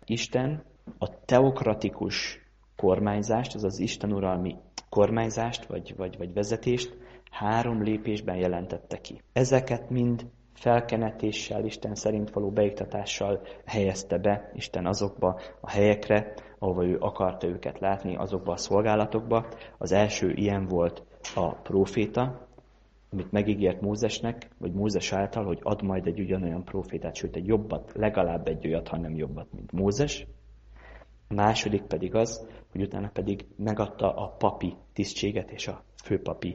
Isten a teokratikus kormányzást, azaz Isten uralmi kormányzást, vagy vezetést 3 lépésben jelentette ki. Ezeket mind felkenetéssel, Isten szerint való beiktatással helyezte be Isten azokba a helyekre, ahova ő akarta őket látni, azokba a szolgálatokba. Az első ilyen volt a próféta, amit megígért Mózesnek, vagy Mózes által, hogy ad majd egy ugyanolyan prófétát, sőt egy jobbat, legalább egy olyat, ha nem jobbat, mint Mózes. A második pedig az, hogy utána pedig megadta a papi tisztséget és a főpapi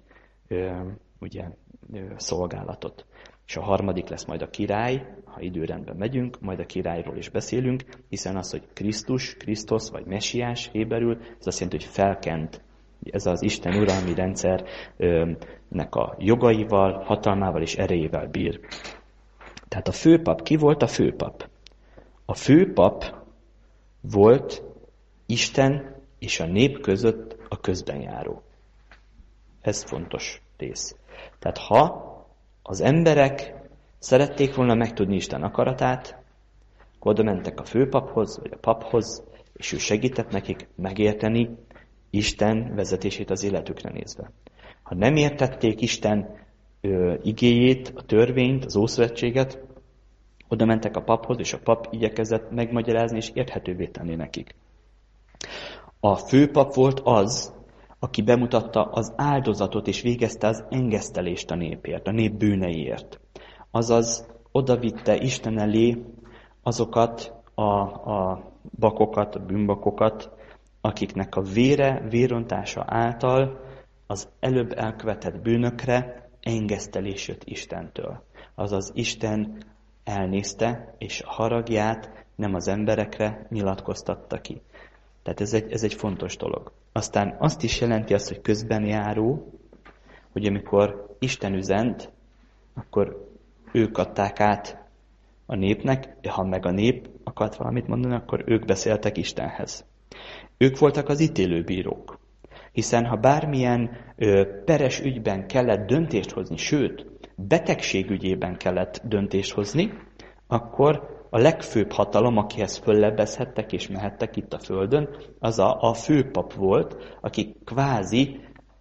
szolgálatot. És a harmadik lesz majd a király, ha időrendben megyünk, majd a királyról is beszélünk, hiszen az, hogy Krisztus vagy Mesiás héberül, ez azt jelenti, hogy felkent. Ez az Isten uralmi rendszernek a jogaival, hatalmával és erejével bír. Tehát a főpap, ki volt a főpap? A főpap volt Isten és a nép között a közbenjáró. Ez fontos rész. Tehát ha az emberek szerették volna megtudni Isten akaratát, akkor oda mentek a főpaphoz, vagy a paphoz, és ő segített nekik megérteni Isten vezetését az életükre nézve. Ha nem értették Isten igéjét, a törvényt, az Ószövetséget, oda mentek a paphoz, és a pap igyekezett megmagyarázni, és érthetővé tenni nekik. A főpap volt az, aki bemutatta az áldozatot, és végezte az engesztelést a népért, a nép bűneiért. Azaz odavitte Isten elé azokat a bakokat, a bűnbakokat, akiknek a vérontása által az előbb elkövetett bűnökre engesztelés jött Istentől. Azaz Isten elnézte, és a haragját nem az emberekre nyilatkoztatta ki. Tehát ez egy fontos dolog. Aztán azt is jelenti azt, hogy közbenjáró, hogy amikor Isten üzent, akkor ők adták át a népnek, ha meg a nép akart valamit mondani, akkor ők beszéltek Istenhez. Ők voltak az ítélőbírók. Hiszen ha bármilyen peres ügyben kellett döntést hozni, sőt, betegség ügyében kellett döntést hozni, akkor a legfőbb hatalom, akihez föllebbezhettek és mehettek itt a földön, az a főpap volt, aki kvázi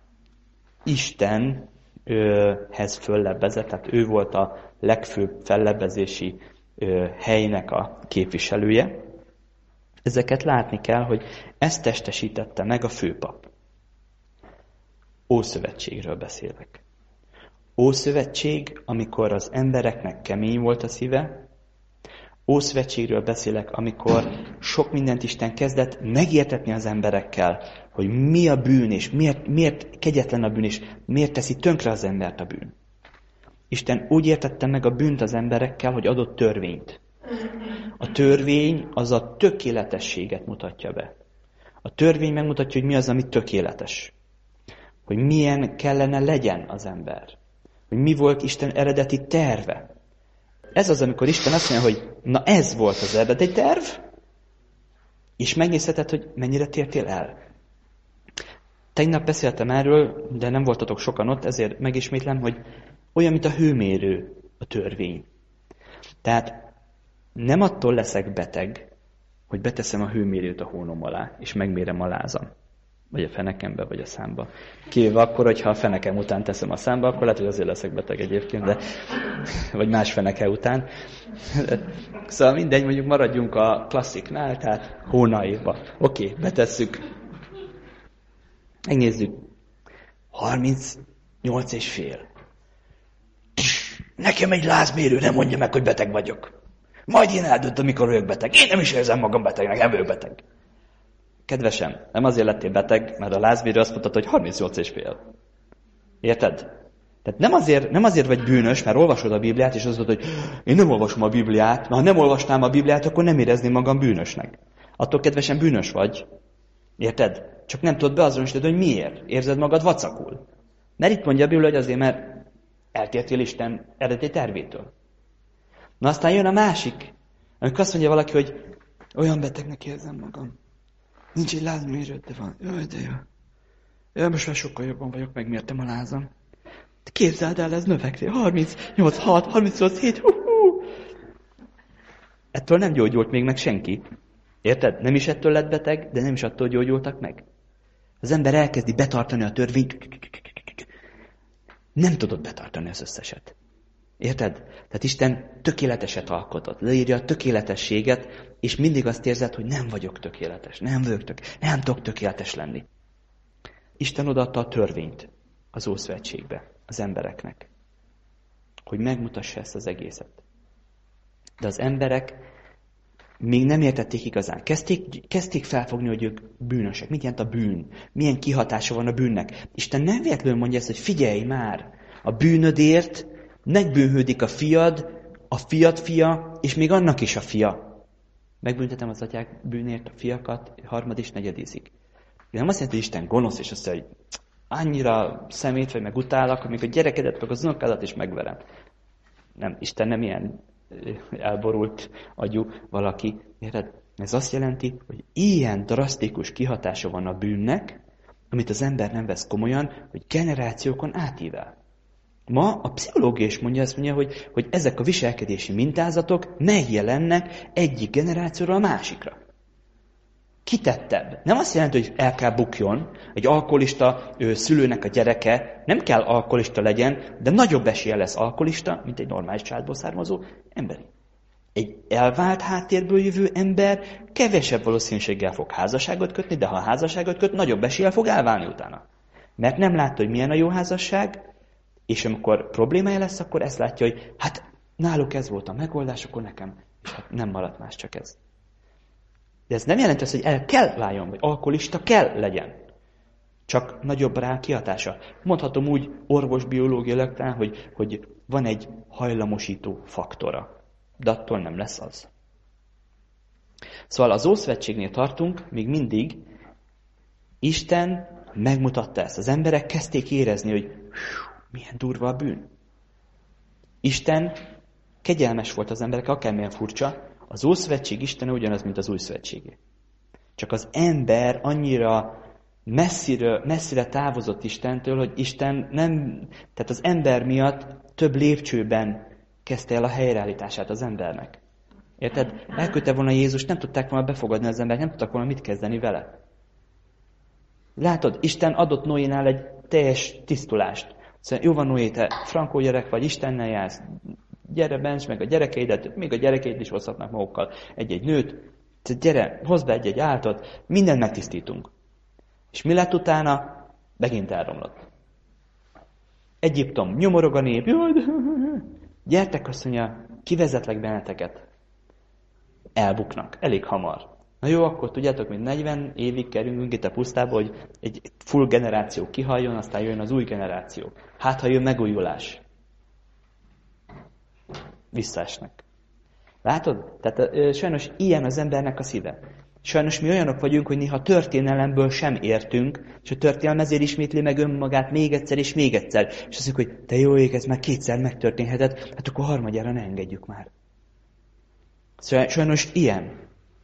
Istenhez föllebbezett, tehát ő volt a legfőbb fellebbezési helynek a képviselője. Ezeket látni kell, hogy ezt testesítette meg a főpap. Ószövetségről beszélek. Ószövetség, amikor az embereknek kemény volt a szíve. Ószövetségről beszélek, amikor sok mindent Isten kezdett megértetni az emberekkel, hogy mi a bűn, és miért kegyetlen a bűn, és miért teszi tönkre az embert a bűn. Isten úgy értette meg a bűnt az emberekkel, hogy adott törvényt. A törvény az a tökéletességet mutatja be. A törvény megmutatja, hogy mi az, ami tökéletes. Hogy milyen kellene legyen az ember. Hogy mi volt Isten eredeti terve. Ez az, amikor Isten azt mondja, hogy na ez volt az eredeti terv, és megnézheted, hogy mennyire tértél el. Tegnap beszéltem erről, de nem voltatok sokan ott, ezért megismétlem, hogy olyan, mint a hőmérő a törvény. Tehát nem attól leszek beteg, hogy beteszem a hőmérőt a hónom alá, és megmérem a lázam. Vagy a fenekembe, vagy a számba. Kivéve akkor, hogyha a fenekem után teszem a számba, akkor lehet, hogy azért leszek beteg egyébként, de vagy más feneke után. Szóval mindegy, mondjuk maradjunk a klassziknál, tehát hónaiba. Oké, betesszük. Megnézzük. 38,5. Nekem egy lázmérő nem mondja meg, hogy beteg vagyok. Majd én eldöntöm, mikor vagyok beteg. Én nem is érzem magam betegnek, nem vagyok beteg. Kedvesem, nem azért lettél beteg, mert a lázmérő azt mondta, hogy 38,5. Érted? Tehát nem azért vagy bűnös, mert olvasod a Bibliát, és azt mondod, hogy én nem olvasom a Bibliát, mert ha nem olvasnám a Bibliát, akkor nem érezném magam bűnösnek. Attól kedvesen bűnös vagy. Érted? Csak nem tudod beazonosítani, hogy miért. Érzed magad vacakul. Mert itt mondja a Biblia, hogy azért, mert eltértél Isten eredeti tervétől. Na aztán jön a másik, amikor azt mondja valaki, hogy olyan betegnek érzem magam. Nincs egy lázmérő, de van. Jaj, de jó. Jaj, most már sokkal jobban vagyok, megmértem a lázam. De képzeld el, ez növekvő. 38, 6, 38, 7, Ettől nem gyógyult még meg senki. Érted? Nem is ettől lett beteg, de nem is attól gyógyultak meg. Az ember elkezdi betartani a törvényt, nem tudod betartani az összeset. Érted? Tehát Isten tökéleteset alkotott, leírja a tökéletességet, és mindig azt érzed, hogy nem vagyok tökéletes, nem tudok tökéletes lenni. Isten odaadta a törvényt az Ószövetségbe, az embereknek, hogy megmutassa ezt az egészet. De az emberek még nem értették igazán. Kezdték felfogni, hogy ők bűnösek. Mit jelent a bűn? Milyen kihatása van a bűnnek? Isten nem véletlenül mondja ezt, hogy figyelj már, a bűnödért megbűnhődik a fiad fia, és még annak is a fia. Megbüntetem az atyák bűnért a fiakat, harmad és negyedízig. Nem azt jelenti, hogy Isten gonosz, és azt mondja, hogy annyira szemét vagy meg utálak, amíg a gyerekedet, meg az unokádat is megverem. Nem, Isten nem ilyen elborult agyú valaki. Érted? Ez azt jelenti, hogy ilyen drasztikus kihatása van a bűnnek, amit az ember nem vesz komolyan, hogy generációkon átível. Ma a pszichológia is azt mondja, hogy ezek a viselkedési mintázatok megjelennek egyik generációról a másikra. Kitettebb. Nem azt jelenti, hogy el kell bukjon. Egy alkoholista szülőnek a gyereke nem kell alkoholista legyen, de nagyobb esélye lesz alkoholista, mint egy normális családból származó emberi. Egy elvált háttérből jövő ember kevesebb valószínűséggel fog házasságot kötni, de ha házasságot köt, nagyobb eséllyel fog elválni utána. Mert nem látta, hogy milyen a jó házasság, és amikor problémája lesz, akkor ezt látja, hogy hát náluk ez volt a megoldás, akkor nekem, és hát nem maradt más, csak ez. De ez nem jelenti azt, hogy el kell váljon, vagy alkoholista kell legyen. Csak nagyobb rá kihatása. Mondhatom úgy orvosbiológiailag talán, hogy van egy hajlamosító faktora. De attól nem lesz az. Szóval az Ószövetségnél tartunk, még mindig Isten megmutatta ezt. Az emberek kezdték érezni, hogy milyen durva a bűn. Isten kegyelmes volt az emberek, akármilyen furcsa. Az Ószövetség Istene ugyanaz, mint az Új Szövetségé. Csak az ember annyira messzire távozott Istentől, hogy Isten nem, tehát az ember miatt több lépcsőben kezdte el a helyreállítását az embernek. Érted? Elküldte volna Jézus, nem tudták volna befogadni az embert, nem tudtak volna mit kezdeni vele. Látod, Isten adott Noénál egy teljes tisztulást. Szóval jó van, Noé, te frankó gyerek vagy, Istennel jársz, gyere, bencs meg a gyerekeidet, még a gyerekeid is hozhatnak magukkal egy-egy nőt, gyere, hozd be egy-egy állatot, mindent megtisztítunk. És mi lett utána? Megint elromlott. Egyiptom, nyomorog a nép, jaj, gyertek, azt mondja, kivezetlek benneteket. Elbuknak, elég hamar. Na jó, akkor tudjátok, mint 40 évig kerülünk itt a pusztába, hogy egy full generáció kihaljon, aztán jön az új generáció. Hát, ha jön megújulás. Visszaesnek. Látod? Tehát sajnos ilyen az embernek a szíve. Sajnos mi olyanok vagyunk, hogy néha történelemből sem értünk, és a történelem ezért ismétli meg önmagát még egyszer és még egyszer. És azt mondjuk, hogy te jó ég, ez már kétszer megtörténhetett, hát akkor harmadjára ne engedjük már. Sajnos ilyen.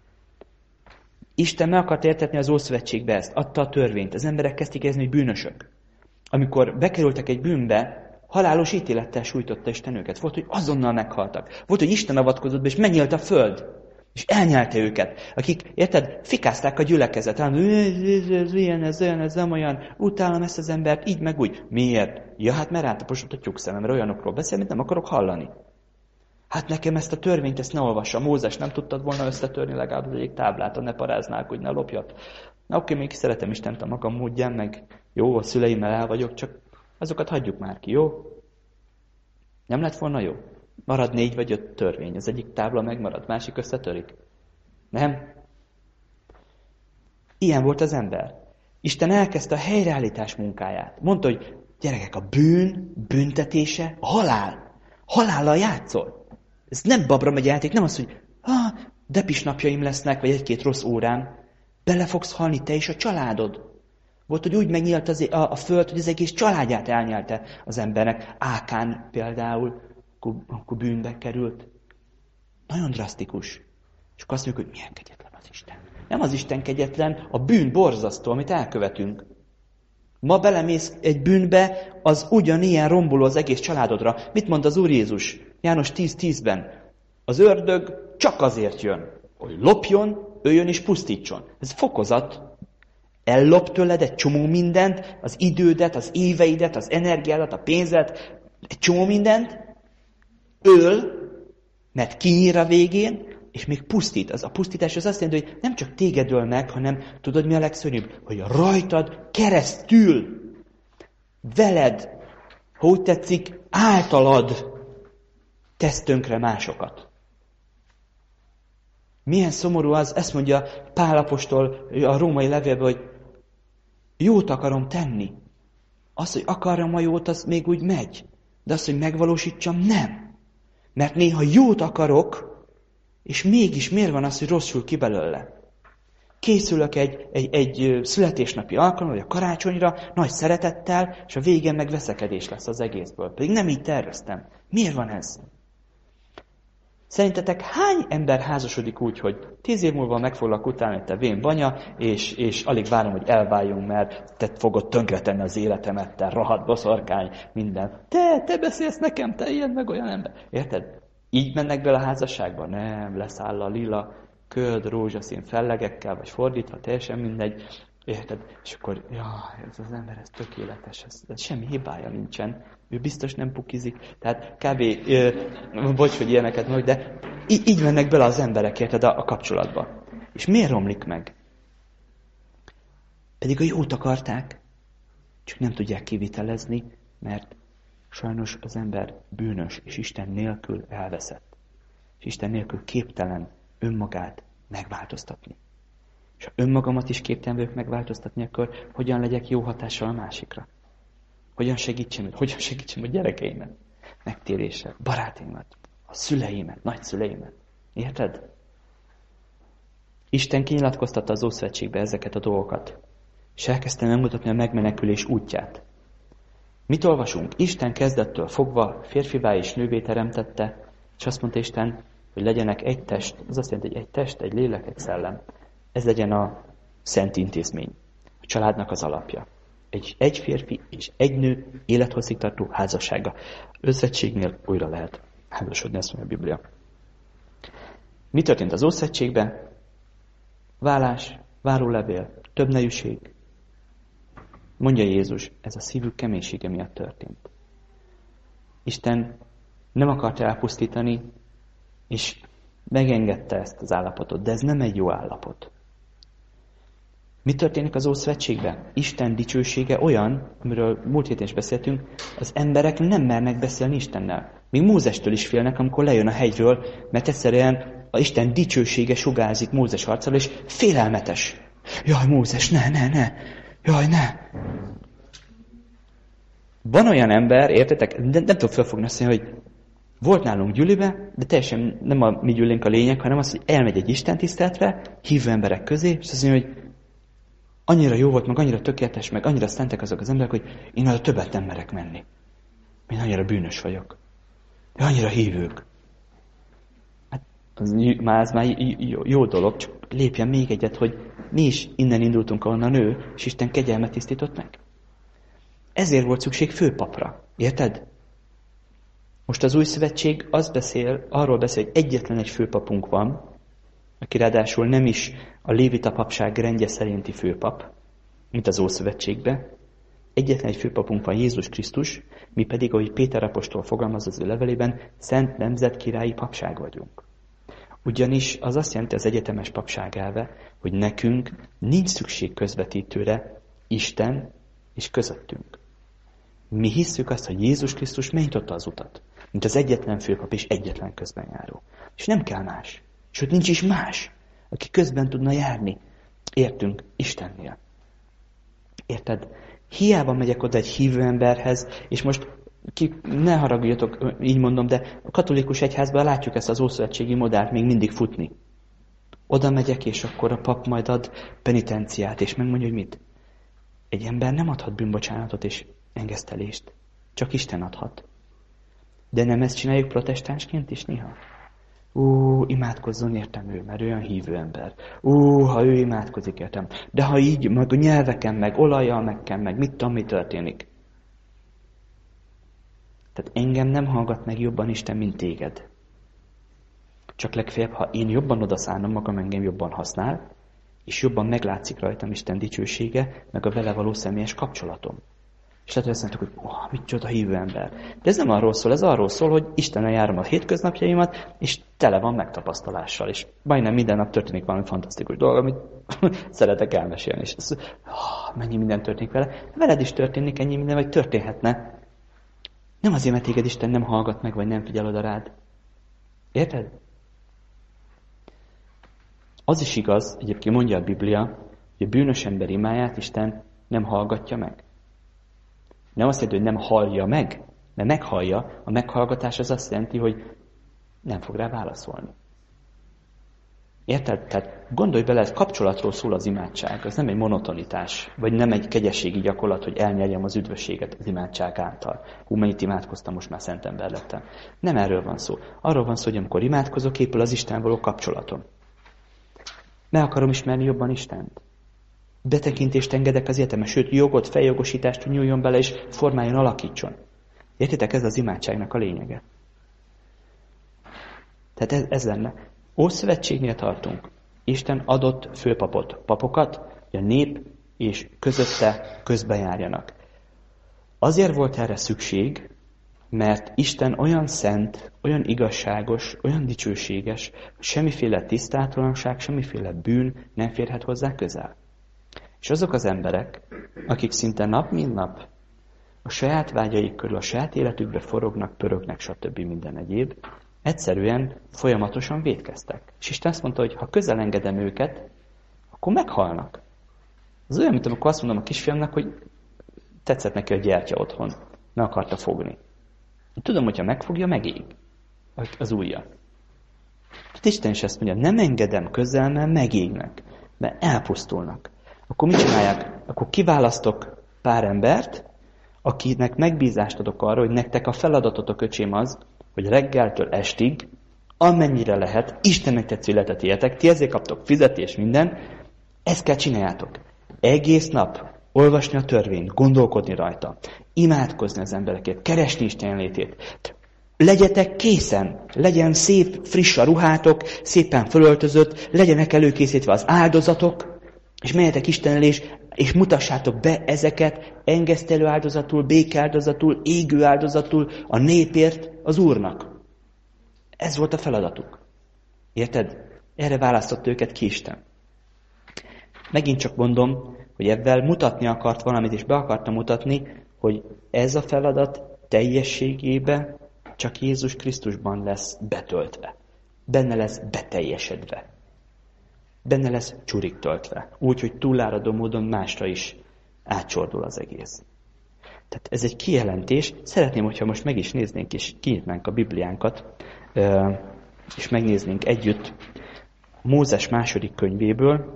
Isten meg akart értetni az Ószövetségbe ezt, adta a törvényt. Az emberek kezdték érezni, hogy bűnösök. Amikor bekerültek egy bűnbe, halálos ítélettel sújtotta Isten őket. Volt, hogy azonnal meghaltak. Volt, hogy Isten avatkozott be, és megnyílt a föld. És elnyelte őket. Akik, érted, fikázták a gyülekezet. Ez ilyen, ez nem olyan. Utálom ezt az embert, így meg úgy. Miért? Ja, hát mert átaposott a tyúkszememre, olyanokról beszél, amit nem akarok hallani. Hát nekem ezt a törvényt, ezt ne olvassa. Mózes, nem tudtad volna összetörni legalább az egyik táblát, ne paráznák, hogy ne lopjat. Na oké, még szeretem Istent a magam módján, meg jó, a szüleimmel el vagyok, csak azokat hagyjuk már ki, jó? Nem lett volna jó? Marad 4 vagy 5 törvény, az egyik tábla megmarad, másik összetörik. Nem? Ilyen volt az ember. Isten elkezdte a helyreállítás munkáját. Mondta, hogy gyerekek, a bűn büntetése a halál. Halállal játszol. Ez nem babra megy játék, nem az, hogy depis napjaim lesznek, vagy 1-2 rossz órám. Bele fogsz halni te és a családod. Volt, hogy úgy megnyílt a föld, hogy az egész családját elnyelte az embernek. Ákán például, akkor bűnbe került. Nagyon drasztikus. És akkor azt mondjuk, hogy milyen kegyetlen az Isten. Nem az Isten kegyetlen, a bűn borzasztó, amit elkövetünk. Ma belemész egy bűnbe, az ugyanilyen romboló az egész családodra. Mit mond az Úr Jézus? János 10:10-ben. Az ördög csak azért jön, hogy lopjon, öljön és pusztítson. Ez fokozat. Ellop tőled egy csomó mindent, az idődet, az éveidet, az energiádat, a pénzet, egy csomó mindent, öl, mert kinyír a végén, és még pusztít. A pusztítás az azt jelenti, hogy nem csak téged öl meg, hanem tudod mi a legszörnyűbb? Hogy rajtad keresztül, veled, ha úgy tetszik, általad tesz tönkre másokat. Milyen szomorú az, ezt mondja Pál apostol a római levélben, hogy jót akarom tenni. Az, hogy akarom a jót, az még úgy megy. De az, hogy megvalósítsam, nem. Mert néha jót akarok, és mégis miért van az, hogy rosszul ki belőle? Készülök egy születésnapi alkalomra, vagy a karácsonyra, nagy szeretettel, és a végén meg veszekedés lesz az egészből. Pedig nem így terveztem. Miért van ez? Szerintetek hány ember házasodik úgy, hogy 10 év múlva meg foglak utálni, te vén banya, és alig várom, hogy elváljunk, mert te fogod tönkretenni az életemet, te rohadt boszorkány, minden. Te beszélsz nekem, te ilyen meg olyan ember. Érted? Így mennek bele a házasságba? Nem, leszáll a lila, köld, rózsaszín fellegekkel, vagy fordítva, teljesen mindegy. Érted? És akkor, ez az ember, ez tökéletes, ez semmi hibája nincsen. Ő biztos nem pukizik. Tehát kb. Bocs, hogy ilyeneket mondok, de így mennek bele az emberek, érted, a kapcsolatba. És miért romlik meg? Pedig a jót akarták, csak nem tudják kivitelezni, mert sajnos az ember bűnös, és Isten nélkül elveszett. És Isten nélkül képtelen önmagát megváltoztatni. És ha önmagamat is képtelen vagyok megváltoztatni, akkor hogyan legyek jó hatással a másikra? Hogyan segítsem a gyerekeimet, megtéréssel, barátaimat, a szüleimet, nagyszüleimet. Érted? Isten kinyilatkoztatta az Ószövetségbe ezeket a dolgokat, és elkezdte megmutatni a megmenekülés útját. Mit olvasunk? Isten kezdettől fogva férfivá és nővé teremtette, és azt mondta Isten, hogy legyenek egy test, az azt jelenti, hogy egy test, egy lélek, egy szellem. Ez legyen a szent intézmény, a családnak az alapja. Egy férfi és egy nő élethosszígtartó házassága. Összegységnél újra lehet házasodni, ezt mondja a Biblia. Mi történt az Ószövetségben? Vállás, várólevél, több nejűség. Mondja Jézus, ez a szívük keménysége miatt történt. Isten nem akarta elpusztítani, és megengedte ezt az állapotot, de ez nem egy jó állapot. Mi történik az Ószövetségben? Isten dicsősége olyan, amiről múlt héten is beszéltünk, az emberek nem mernek beszélni Istennel. Még Mózestől is félnek, amikor lejön a hegyről, mert egyszerűen a Isten dicsősége sugárzik Mózes arcáról, és félelmetes. Jaj, Mózes, ne! Jaj, ne! Van olyan ember, értetek, nem tudom felfogni azt mondani, hogy volt nálunk gyülibe, de teljesen nem a mi gyűlénk a lényeg, hanem az, hogy elmegy egy istentiszteletre, hívő emberek közé, és azt mondja, hogy annyira jó volt, meg annyira tökéletes, meg annyira szentek azok az emberek, hogy én arra többet nem merek menni. Én annyira bűnös vagyok. De annyira hívők. Hát ez már jó dolog, csak lépjen még egyet, hogy mi is innen indultunk, ahonnan ő, és Isten kegyelmet tisztított meg. Ezért volt szükség főpapra. Érted? Most az új szövetség arról beszél, hogy egyetlen egy főpapunk van, aki ráadásul nem is a lévita papság rendje szerinti főpap, mint az Ószövetségben. Egyetlen egy főpapunk van, Jézus Krisztus, mi pedig, ahogy Péter apostol fogalmaz az ő levelében, szent nemzetkirályi papság vagyunk. Ugyanis az azt jelenti az egyetemes papság elve, hogy nekünk nincs szükség közvetítőre Isten és közöttünk. Mi hisszük azt, hogy Jézus Krisztus megnyitotta az utat, mint az egyetlen főpap és egyetlen közbenjáró. És nem kell más. Sőt, nincs is más, aki közben tudna járni. Értünk Istennél. Érted? Hiába megyek oda egy hívő emberhez, és most ne haragudjatok, így mondom, de a katolikus egyházban látjuk ezt az ószövetségi modellt még mindig futni. Oda megyek, és akkor a pap majd ad penitenciát, és megmondja, hogy mit. Egy ember nem adhat bűnbocsánatot és engesztelést. Csak Isten adhat. De nem ezt csináljuk protestánsként is néha? Imádkozzon értem ő, mert olyan hívő ember. Ha ő imádkozik, értem. De ha így, meg a nyelveken, meg olajjal, meg mit tudom, mi történik. Tehát engem nem hallgat meg jobban Isten, mint téged. Csak legfeljebb, ha én jobban odaszállnom magam, engem jobban használ, és jobban meglátszik rajtam Isten dicsősége, meg a vele való személyes kapcsolatom. És lehet, hogy azt mondtuk, hogy micsoda hívő ember. De ez nem arról szól, ez arról szól, hogy Istennel járom a hétköznapjaimat, és tele van megtapasztalással. És majdnem minden nap történik valami fantasztikus dolog, amit szeretek elmesélni. És mennyi minden történik vele. Veled is történik ennyi minden, vagy történhetne. Nem azért, mert téged Isten nem hallgat meg, vagy nem figyel oda rád. Érted? Az is igaz, egyébként mondja a Biblia, hogy a bűnös ember imáját Isten nem hallgatja meg. Nem azt jelenti, hogy nem hallja meg, mert meghallja. A meghallgatás az azt jelenti, hogy nem fog rá válaszolni. Érted? Tehát gondolj bele, ez kapcsolatról szól az imádság. Ez nem egy monotonitás, vagy nem egy kegyességi gyakorlat, hogy elnyerjem az üdvösséget az imádság által. Mennyit imádkoztam, most már szent ember lettem. Nem erről van szó. Arról van szó, hogy amikor imádkozok, épül az Isten való kapcsolatom. Meg akarom ismerni jobban Istent. Betekintést engedek az életembe, sőt, jogot, feljogosítást, hogy nyúljon bele, és formáljon, alakítson. Értitek, ez az imádságnak a lényege. Tehát ez lenne. Ószövetségnél tartunk. Isten adott főpapot, papokat, hogy a nép és közötte közbejárjanak. Azért volt erre szükség, mert Isten olyan szent, olyan igazságos, olyan dicsőséges, hogy semmiféle tisztátalanság, semmiféle bűn nem férhet hozzá közel. És azok az emberek, akik szinte nap mint nap a saját vágyaik körül, a saját életükbe forognak, pörögnek, stb. Minden egyéb, egyszerűen folyamatosan vétkeztek. És Isten azt mondta, hogy ha közel engedem őket, akkor meghalnak. Az olyan, mint amikor azt mondom a kisfiamnak, hogy tetszett neki a gyertya otthon. Meg akarta fogni. Tudom, hogyha megfogja, megég az ujja. Tehát Isten is ezt mondja, nem engedem közel, mert megégnek, mert elpusztulnak. Akkor mit csinálják? Akkor kiválasztok pár embert, akinek megbízást adok arra, hogy nektek a feladatotok, öcsém, az, hogy reggeltől estig, amennyire lehet, Istennek tetsző életet éltek, ti ezért kaptok fizetés, minden, ezt kell csináljátok. Egész nap olvasni a törvényt, gondolkodni rajta, imádkozni az emberekért, keresni Isten létét. Legyetek készen, legyen szép, friss a ruhátok, szépen fölöltözött, legyenek előkészítve az áldozatok, és menjetek Isten elé, és mutassátok be ezeket engesztelő áldozatul, békáldozatul, égő áldozatul a népért az Úrnak. Ez volt a feladatuk. Érted? Erre választott őket ki Isten. Megint csak mondom, hogy ebben mutatni akart valamit, és be akarta mutatni, hogy ez a feladat teljességében csak Jézus Krisztusban lesz betöltve. Benne lesz beteljesedve. Benne lesz csurig töltve. Úgy, hogy túláradó módon másra is átcsordul az egész. Tehát ez egy kijelentés. Szeretném, hogyha most meg is néznénk, és kinyitnánk a Bibliánkat, és megnéznénk együtt Mózes második könyvéből,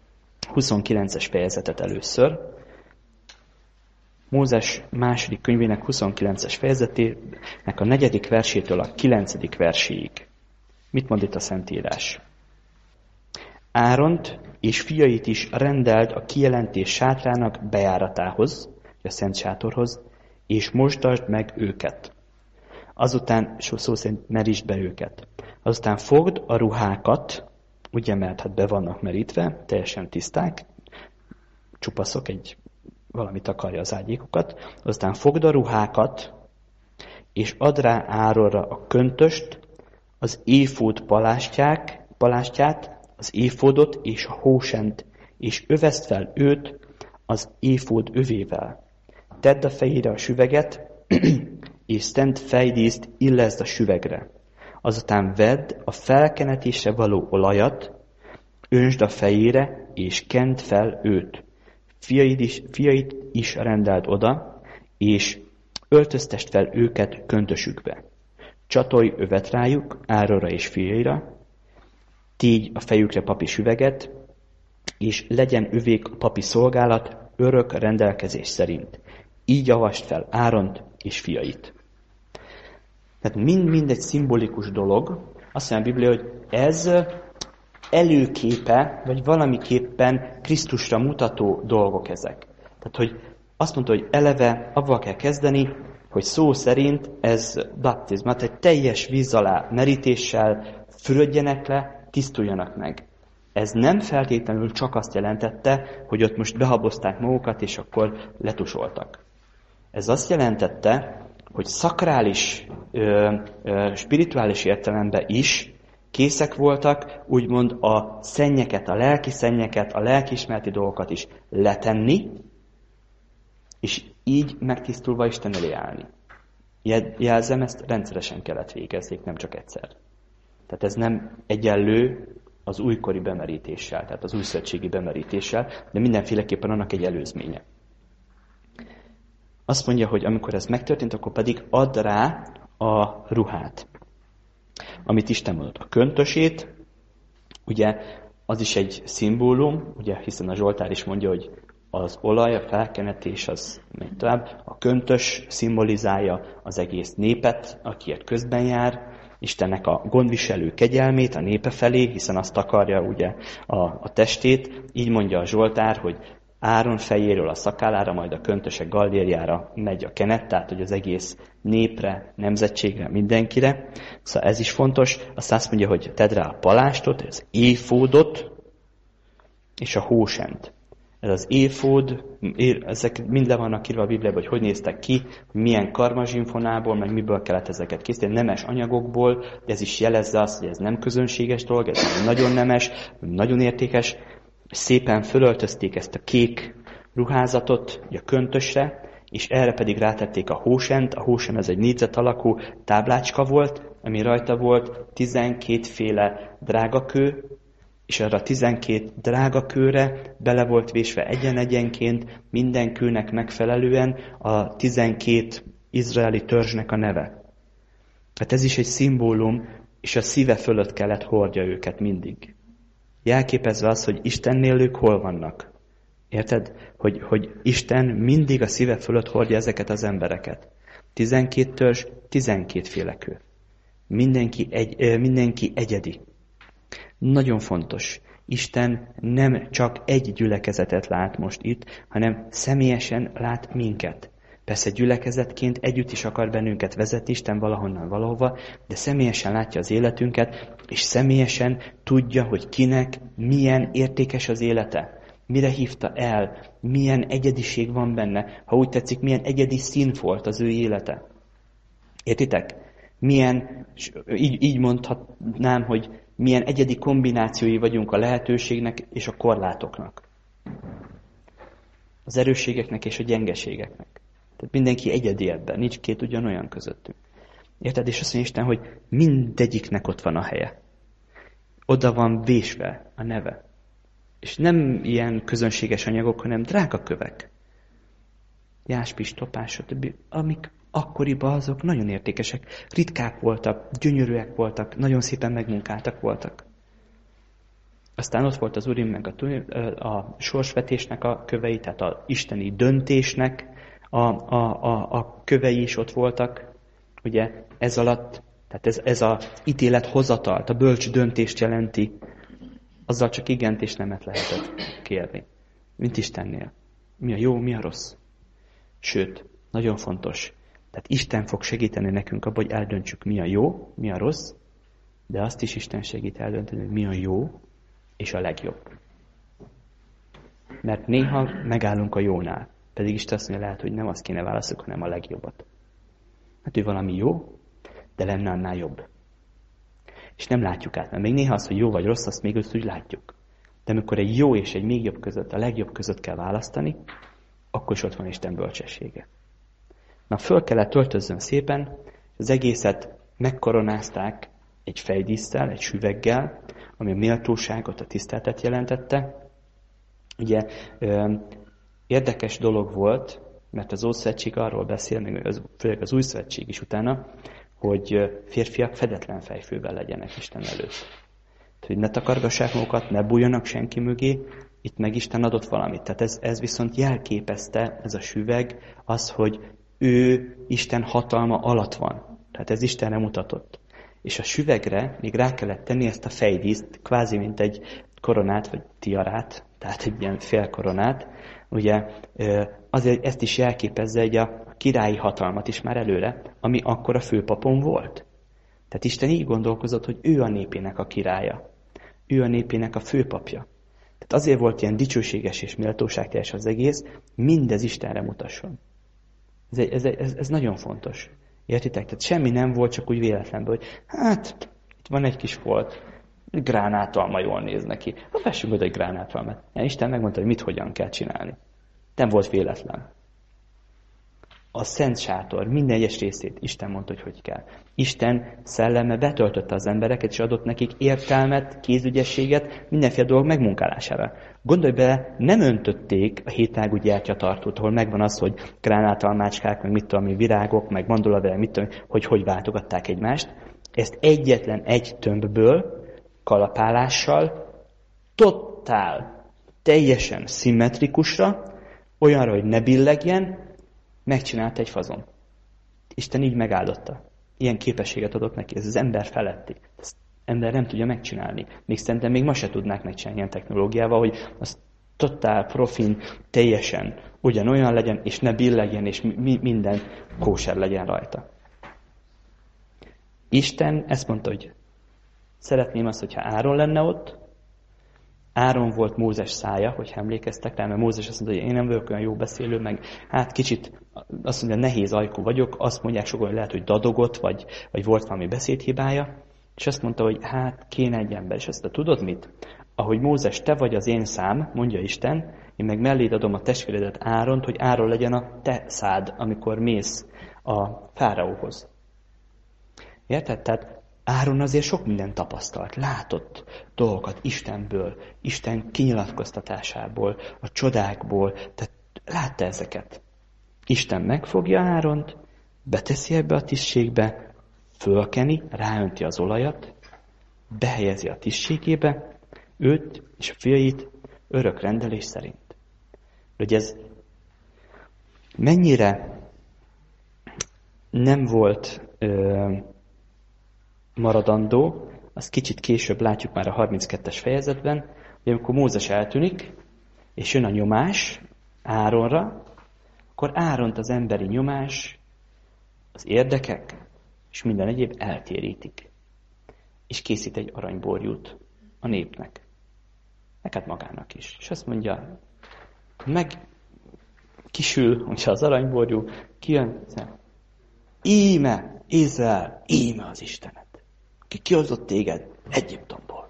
29-es fejezetet először. Mózes második könyvének 29-es fejezetének a 4. versétől a 9. verséig. Mit mond itt a Szentírás? Áront és fiait is rendelt a kijelentés sátrának bejáratához, a Szent Sátorhoz, és mosdasd meg őket. Azután, szó szerint merítsd be őket. Azután fogd a ruhákat, ugye, mert hát be vannak merítve, teljesen tiszták, csupaszok, valamit akarja az ágyékokat. Aztán fogd a ruhákat, és add rá Áronra a köntöst, az éfód palástját, az éfódot és a hósent, és öveszd fel őt az éfód övével. Tedd a fejére a süveget, és szent fejdíszt illeszd a süvegre. Azután vedd a felkenetésre való olajat, öntsd a fejére, és kend fel őt. Fiait is rendeld oda, és öltöztest fel őket köntösükbe. Csatolj övet rájuk, Áronra és fiaira, tégy a fejükre papi süveget, és legyen övék a papi szolgálat örök rendelkezés szerint. Így avasd fel Áront és fiait. Tehát mind egy szimbolikus dolog. Azt mondja a Biblia, hogy ez előképe, vagy valamiképpen Krisztusra mutató dolgok ezek. Tehát, hogy azt mondta, hogy eleve avval kell kezdeni, hogy szó szerint ez baptizma, egy teljes víz alá merítéssel, fürödjenek le, tisztuljanak meg. Ez nem feltétlenül csak azt jelentette, hogy ott most behabozták magukat, és akkor letusoltak. Ez azt jelentette, hogy szakrális, spirituális értelemben is készek voltak, úgymond a szennyeket, a lelki szennyeket, a lelkiismereti dolgokat is letenni, és így megtisztulva Isten elé állni. Jelzem, ezt rendszeresen kellett végezzék, nem csak egyszer. Tehát ez nem egyenlő az újkori bemerítéssel, tehát az újszövetségi bemerítéssel, de mindenféleképpen annak egy előzménye. Azt mondja, hogy amikor ez megtörtént, akkor pedig add rá a ruhát, amit Isten mondott. A köntösét, ugye az is egy szimbólum, ugye, hiszen a Zsoltár is mondja, hogy az olaj, a felkenetés, az megy tovább. A köntös szimbolizálja az egész népet, akiért közben jár, Istennek a gondviselő kegyelmét a népe felé, hiszen azt akarja ugye a testét. Így mondja a Zsoltár, hogy Áron fejéről a szakállára, majd a köntösek gallérjára megy a kenet, tehát hogy az egész népre, nemzetségre, mindenkire. Szóval ez is fontos. Aztán azt mondja, hogy tedd rá a palástot, az éfódot és a hósent. Ez az éfód, ezek mind le vannak írva a Bibliában, hogy néztek ki, hogy milyen karmazsinfonából, meg miből kellett ezeket készíteni, nemes anyagokból, de ez is jelezze azt, hogy ez nem közönséges dolog, ez nagyon nemes, nagyon értékes. Szépen fölöltözték ezt a kék ruházatot a köntösre, és erre pedig rátették a hósent. A hósem ez egy négyzet alakú táblácska volt, ami rajta volt 12 féle drágakő, és arra a 12 drágakőre bele volt vésve egyen-egyenként minden kőnek megfelelően a 12 izraeli törzsnek a neve. Hát ez is egy szimbólum, és a szíve fölött kellett hordja őket mindig. Jelképezve az, hogy Istennél ők hol vannak. Érted? Hogy Isten mindig a szíve fölött hordja ezeket az embereket. 12 törzs, 12 féle kő. Mindenki egyedi. Nagyon fontos. Isten nem csak egy gyülekezetet lát most itt, hanem személyesen lát minket. Persze gyülekezetként együtt is akar bennünket vezetni, Isten valahonnan valahova, de személyesen látja az életünket, és személyesen tudja, hogy kinek milyen értékes az élete. Mire hívta el, milyen egyediség van benne, ha úgy tetszik, milyen egyedi színfolt az ő élete. Értitek? Így mondhatnám, hogy milyen egyedi kombinációi vagyunk a lehetőségnek és a korlátoknak. Az erősségeknek és a gyengeségeknek. Tehát mindenki egyedi ebben, nincs két ugyanolyan közöttünk. Érted? És azt mondja Isten, hogy mindegyiknek ott van a helye. Oda van vésve a neve. És nem ilyen közönséges anyagok, hanem drága kövek. Jáspis, topás, stb. Amik akkoriban azok nagyon értékesek. Ritkák voltak, gyönyörűek voltak, nagyon szépen megmunkáltak voltak. Aztán ott volt az Urim meg a sorsvetésnek a kövei, tehát az isteni döntésnek a kövei is ott voltak. Ugye ez alatt, tehát ez az ítélethozatalt, a bölcs döntést jelenti. Azzal csak igent és nemet lehetett kérni. Mint Istennél. Mi a jó, mi a rossz. Sőt, nagyon fontos. Tehát Isten fog segíteni nekünk abban, hogy eldöntsük, mi a jó, mi a rossz, de azt is Isten segít eldönteni, hogy mi a jó és a legjobb. Mert néha megállunk a jónál. Pedig Isten azt mondja, lehet, hogy nem azt kéne válaszolni, hanem a legjobbat. Hát, hogy valami jó, de lenne annál jobb. És nem látjuk át, mert még néha az, hogy jó vagy rossz, azt még úgy látjuk. De amikor egy jó és egy még jobb között, a legjobb között kell választani, akkor is ott van Isten bölcsessége. Na, föl kellett öltözzön szépen, az egészet megkoronázták egy fejdísszel, egy süveggel, ami a méltóságot, a tiszteletet jelentette. Ugye érdekes dolog volt, mert az Ószövetség arról beszél, még főleg az Új Szövetség is utána, hogy férfiak fedetlen fejfővel legyenek Isten előtt. Hogy ne takargassák magukat, ne bújjanak senki mögé, itt meg Isten adott valamit. Tehát ez viszont jelképezte, ez a süveg, az, hogy ő Isten hatalma alatt van. Tehát ez Istenre mutatott. És a süvegre még rá kellett tenni ezt a fejdíszt, kvázi mint egy koronát, vagy tiarát, tehát egy ilyen félkoronát. Ugye azért ezt is jelképezze egy a királyi hatalmat is már előre, ami akkor a főpapon volt. Tehát Isten így gondolkozott, hogy ő a népének a királya. Ő a népének a főpapja. Tehát azért volt ilyen dicsőséges és méltóságteljes az egész, mindez Istenre mutasson. Ez nagyon fontos. Értitek? Tehát semmi nem volt csak úgy véletlenből, hogy hát, itt van egy kis folt, gránátalma jól néz neki. Vessünk oda egy gránátalmát. Isten megmondta, hogy mit hogyan kell csinálni. Nem volt véletlen. A Szent Sátor minden egyes részét Isten mondta, hogy kell. Isten szelleme betöltötte az embereket, és adott nekik értelmet, kézügyességet, mindenféle dolog megmunkálására. Gondolj bele, nem öntötték a hétágú gyertyatartót, ahol megvan az, hogy gránátalmácskák, meg mit tudom, virágok, meg mandolavere, mit tudom, hogy váltogatták egymást. Ezt egyetlen egy tömbből, kalapálással, totál, teljesen szimmetrikusra, olyanra, hogy ne billegjen, megcsinált egy fazon. Isten így megáldotta. Ilyen képességet adott neki. Ez az ember feletti. Ezt ember nem tudja megcsinálni. Még szerintem még ma se tudnák megcsinálni ilyen technológiával, hogy az totál profin, teljesen ugyanolyan legyen, és ne billegjen, és minden kóser legyen rajta. Isten ezt mondta, hogy szeretném azt, hogyha Áron lenne ott. Áron volt Mózes szája, hogy emlékeztek rá, mert Mózes azt mondta, hogy én nem vagyok olyan jó beszélő, meg hát kicsit azt mondja, nehéz ajkú vagyok, azt mondják sokan, hogy lehet, hogy dadogott, vagy volt valami beszédhibája, és azt mondta, hogy hát kéne egy ember, és azt mondta, tudod mit? Ahogy Mózes, te vagy az én szám, mondja Isten, én meg melléd adom a testvéredet Áront, hogy Áron legyen a te szád, amikor mész a fáraóhoz. Érted? Tehát Áron azért sok mindent tapasztalt, látott dolgokat Istenből, Isten kinyilatkoztatásából, a csodákból, tehát látta ezeket. Isten megfogja Áront, beteszi ebbe a tisztségbe, fölkeni, ráönti az olajat, behelyezi a tisztségébe, őt és a fiait örök rendelés szerint. Hogy ez mennyire nem volt maradandó, azt kicsit később látjuk már a 32-es fejezetben, hogy amikor Mózes eltűnik, és jön a nyomás Áronra, akkor Áront az emberi nyomás, az érdekek és minden egyéb eltérítik. És készít egy aranyborjút a népnek. Neked magának is. És azt mondja, meg kisül, hogyha az aranyborjú, kijön, íme, Izrael, íme az Istenet. Ki kihozott téged Egyiptomból.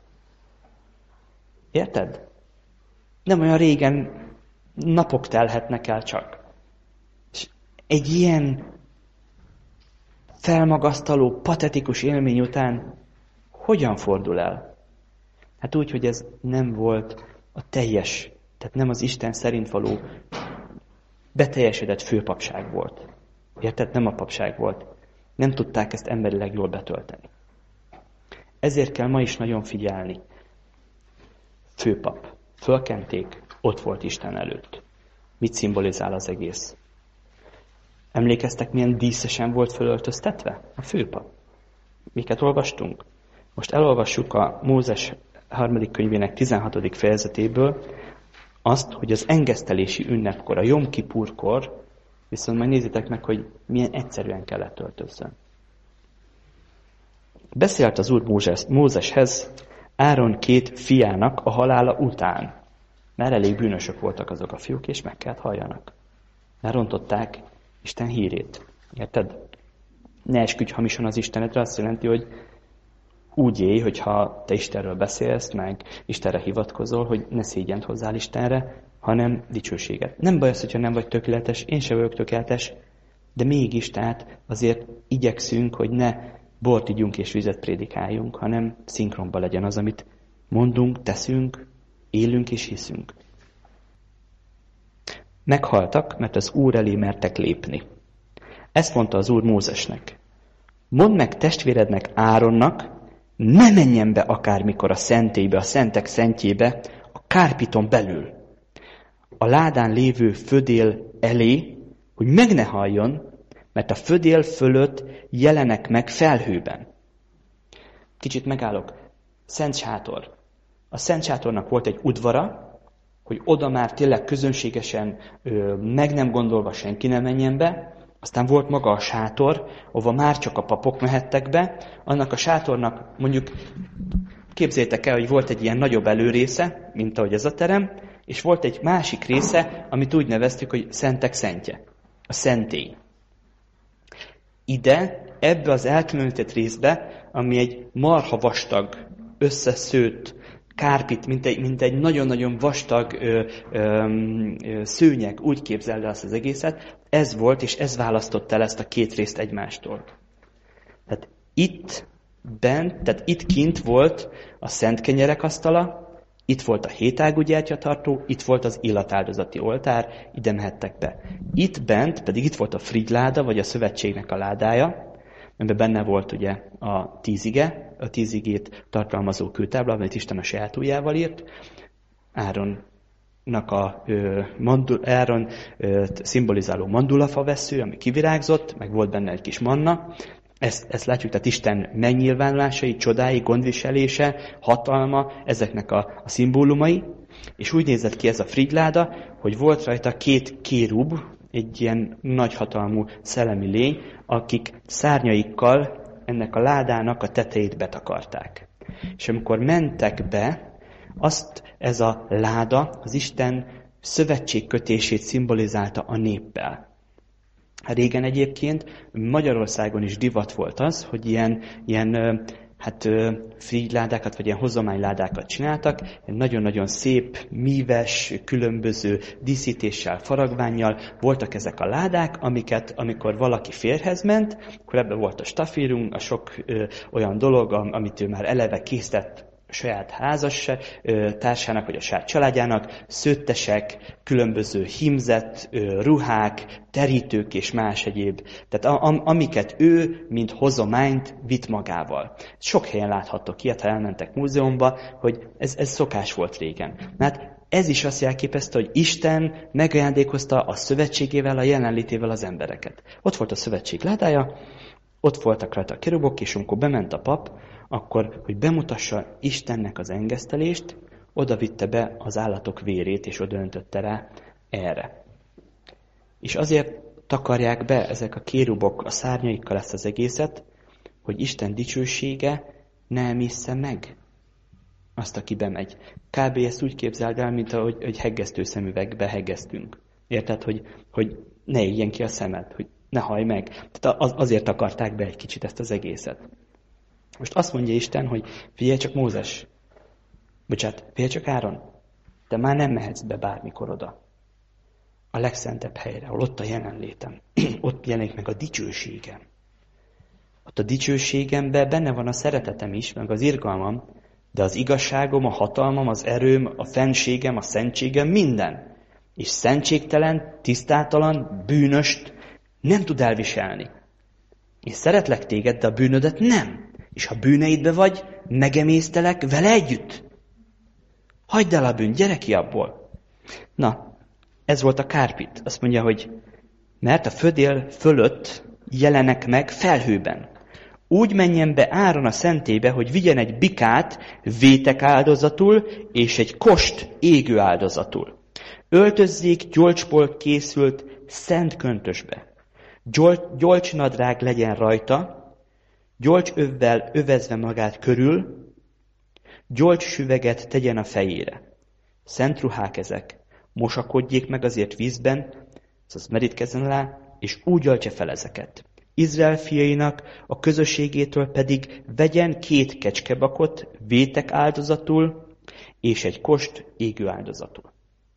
Érted? Nem olyan régen napok telhetnek el csak. És egy ilyen felmagasztaló, patetikus élmény után hogyan fordul el? Hát úgy, hogy ez nem volt a teljes, tehát nem az Isten szerint való beteljesedett főpapság volt. Érted? Nem a papság volt. Nem tudták ezt emberileg jól betölteni. Ezért kell ma is nagyon figyelni. Főpap. Fölkenték, ott volt Isten előtt. Mit szimbolizál az egész? Emlékeztek, milyen díszesen volt fölöltöztetve a főpap? Miket olvastunk? Most elolvassuk a Mózes 3. könyvének 16. fejezetéből azt, hogy az engesztelési ünnepkor, a Jom Kipurkor, viszont majd nézzétek meg, hogy milyen egyszerűen kellett öltözzön. Beszélt az Úr Mózeshez Áron 2 fiának a halála után. Mert elég bűnösök voltak azok a fiúk, és meg kellett halljanak. Mert rontották Isten hírét. Érted? Ne esküdj hamisan az Istenedre, azt jelenti, hogy úgy élj, hogyha te Istenről beszélsz, meg Istenre hivatkozol, hogy ne szégyent hozzál Istenre, hanem dicsőséget. Nem baj az, hogyha nem vagy tökéletes, én sem vagyok tökéletes, de mégis tehát azért igyekszünk, hogy ne bort igyunk és vizet prédikáljunk, hanem szinkronban legyen az, amit mondunk, teszünk, élünk és hiszünk. Meghaltak, mert az Úr elé mertek lépni. Ezt mondta az Úr Mózesnek. Mondd meg testvérednek Áronnak, ne menjen be akármikor a szentélybe, a szentek szentjébe, a kárpiton belül, a ládán lévő födél elé, hogy meg ne halljon, mert a födél fölött jelenek meg felhőben. Kicsit megállok. Szent sátor. A Szent sátornak volt egy udvara, hogy oda már tényleg közönségesen, meg nem gondolva senki ne menjen be, Aztán volt maga a sátor, ahova már csak a papok mehettek be. Annak a sátornak mondjuk képzeljétek el, hogy volt egy ilyen nagyobb előrésze, mint ahogy ez a terem, és volt egy másik része, amit úgy neveztük, hogy Szentek Szentje, a szentély. Ide, ebbe az elkülönített részbe, ami egy marha vastag, összeszőtt kárpit, mint egy nagyon-nagyon vastag szőnyeg, úgy képzeld el azt az egészet, ez volt, és ez választotta el ezt a két részt egymástól. Tehát itt kint volt a szent kenyerek asztala, itt volt a hétágú gyertyatartó, itt volt az illatáldozati oltár, ide mehettek be. Itt bent pedig itt volt a frigyláda, vagy a szövetségnek a ládája, amiben benne volt ugye a 10 ige, a 10 igét tartalmazó kőtábla, amit Isten a saját ujjával írt. Áron szimbolizáló mandulafa vessző, ami kivirágzott, meg volt benne egy kis manna. Ezt látjuk, tehát Isten megnyilvánulásai, csodái, gondviselése, hatalma, ezeknek a szimbólumai. És úgy nézett ki ez a frigyláda, hogy volt rajta 2 kérub, egy ilyen nagyhatalmú szellemi lény, akik szárnyaikkal ennek a ládának a tetejét betakarták. És amikor mentek be, ez a láda az Isten szövetségkötését szimbolizálta a néppel. Régen egyébként Magyarországon is divat volt az, hogy ilyen frigyládákat, vagy ilyen hozományládákat csináltak, nagyon-nagyon szép, míves, különböző díszítéssel, faragvánnyal voltak ezek a ládák, amiket, amikor valaki férjhez ment, akkor ebben volt a stafírunk, a sok olyan dolog, amit ő már eleve készített a saját házas társának, vagy a saját családjának, szőttesek, különböző hímzett ruhák, terítők és más egyéb. Tehát amiket ő, mint hozományt vitt magával. Sok helyen láthattok ilyet, ha elmentek múzeumba, hogy ez szokás volt régen. Hát ez is azt jelképezte, hogy Isten megajándékozta a szövetségével, a jelenlétével az embereket. Ott volt a szövetség ládája, ott voltak rajta a kerubok, és amikor bement a pap, akkor, hogy bemutassa Istennek az engesztelést, oda vitte be az állatok vérét, és oda öntötte rá erre. És azért takarják be ezek a kérubok a szárnyaikkal ezt az egészet, hogy Isten dicsősége ne emészze meg azt, aki bemegy. Kb. Ezt úgy képzeld el, mint ahogy heggesztő szemüvegbe heggesztünk. Érted, hogy ne éljen ki a szemed, hogy ne hallj meg. Tehát azért akarták be egy kicsit ezt az egészet. Most azt mondja Isten, hogy figyelj csak Mózes, figyelj csak Áron, te már nem mehetsz be bármikor oda. A legszentebb helyre, ahol ott a jelenlétem. Ott jelenik meg a dicsőségem. Ott a dicsőségemben benne van a szeretetem is, meg az irgalmam, de az igazságom, a hatalmam, az erőm, a fennségem, a szentségem, minden. És szentségtelen, tisztátalan, bűnöst nem tud elviselni. Én szeretlek téged, de a bűnödet nem. És ha bűneidbe vagy, megemésztelek vele együtt. Hagyd el a bűnt, gyere ki abból. Na, ez volt a kárpit. Azt mondja, hogy mert a födél fölött jelenek meg felhőben. Úgy menjen be Áron a szentélybe, hogy vigyen egy bikát vétek áldozatul, és egy kost égő áldozatul. Öltözzék gyolcsból készült szent köntösbe. Gyolcsnadrág legyen rajta, gyolcsövvel övezve magát körül, gyolcssüveget tegyen a fejére. Szent ruhák ezek, mosakodjék meg azért vízben, azaz merítkezzen alá, és úgy öltse fel ezeket. Izrael fiainak a közösségétől pedig vegyen 2 kecskebakot vétek áldozatul, és egy kost égő áldozatul.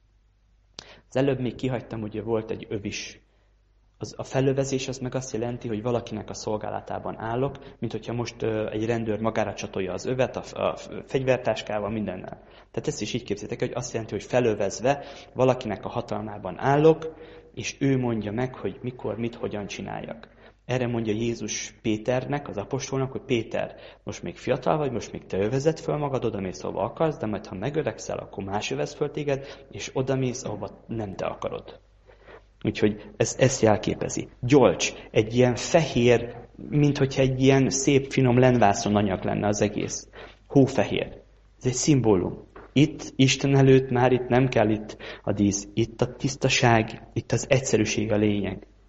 Az előbb még kihagytam, hogy volt egy öv is. A felövezés az meg azt jelenti, hogy valakinek a szolgálatában állok, mint hogyha most egy rendőr magára csatolja az övet, a fegyvertáskával, mindennel. Tehát ezt is így képzeljétek, hogy azt jelenti, hogy felövezve valakinek a hatalmában állok, és ő mondja meg, hogy mikor, mit, hogyan csináljak. Erre mondja Jézus Péternek, az apostolnak, hogy Péter, most még fiatal vagy, most még te övezed föl magad, odamész, ahova akarsz, de majd ha megöregszel, akkor más övez föl téged, és odamész, ahova nem te akarod. Úgyhogy ez jelképezi. Gyolcs, egy ilyen fehér, mint hogyha egy ilyen szép, finom lenvászon anyag lenne az egész. Hófehér. Ez egy szimbólum. Itt, Isten előtt már itt nem kell itt a dísz. Itt a tisztaság, itt az egyszerűség a lényeg.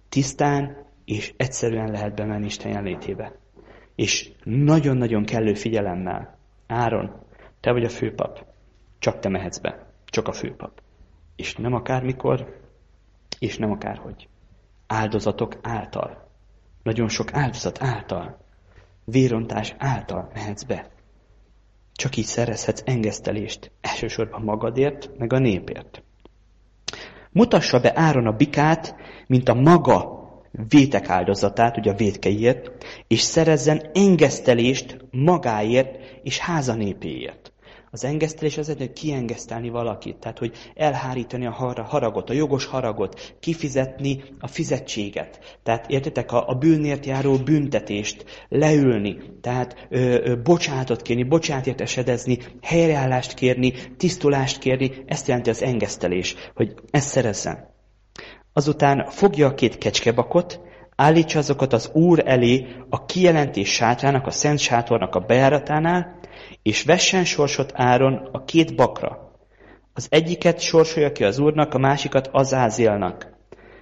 Tisztán és egyszerűen lehet bemenni Isten jelenlétébe. És nagyon-nagyon kellő figyelemmel. Áron, te vagy a főpap. Csak te mehetsz be. Csak a főpap. És nem akármikor, és nem akárhogy. Áldozatok által. Nagyon sok áldozat által. Vérontás által mehetsz be. Csak így szerezhetsz engesztelést. Elsősorban magadért, meg a népért. Mutassa be Áron a bikát, mint a maga vétek áldozatát, ugye a vétkeiért, és szerezzen engesztelést magáért és háza népéért. Az engesztelés az egy, hogy kiengesztelni valakit, tehát hogy elhárítani a haragot, a jogos haragot, kifizetni a fizetséget. Tehát értitek, a bűnért járó büntetést, leülni, tehát bocsánatot kérni, bocsánatért esedezni, helyreállást kérni, tisztulást kérni, ezt jelenti az engesztelés, hogy ezt szerezzen. Azután fogja a 2 kecskebakot, állítsa azokat az Úr elé a kijelentés sátrának, a szent sátornak a bejáratánál, és vessen sorsot Áron a 2 bakra. Az egyiket sorsolja ki az Úrnak, a másikat Azázélnak.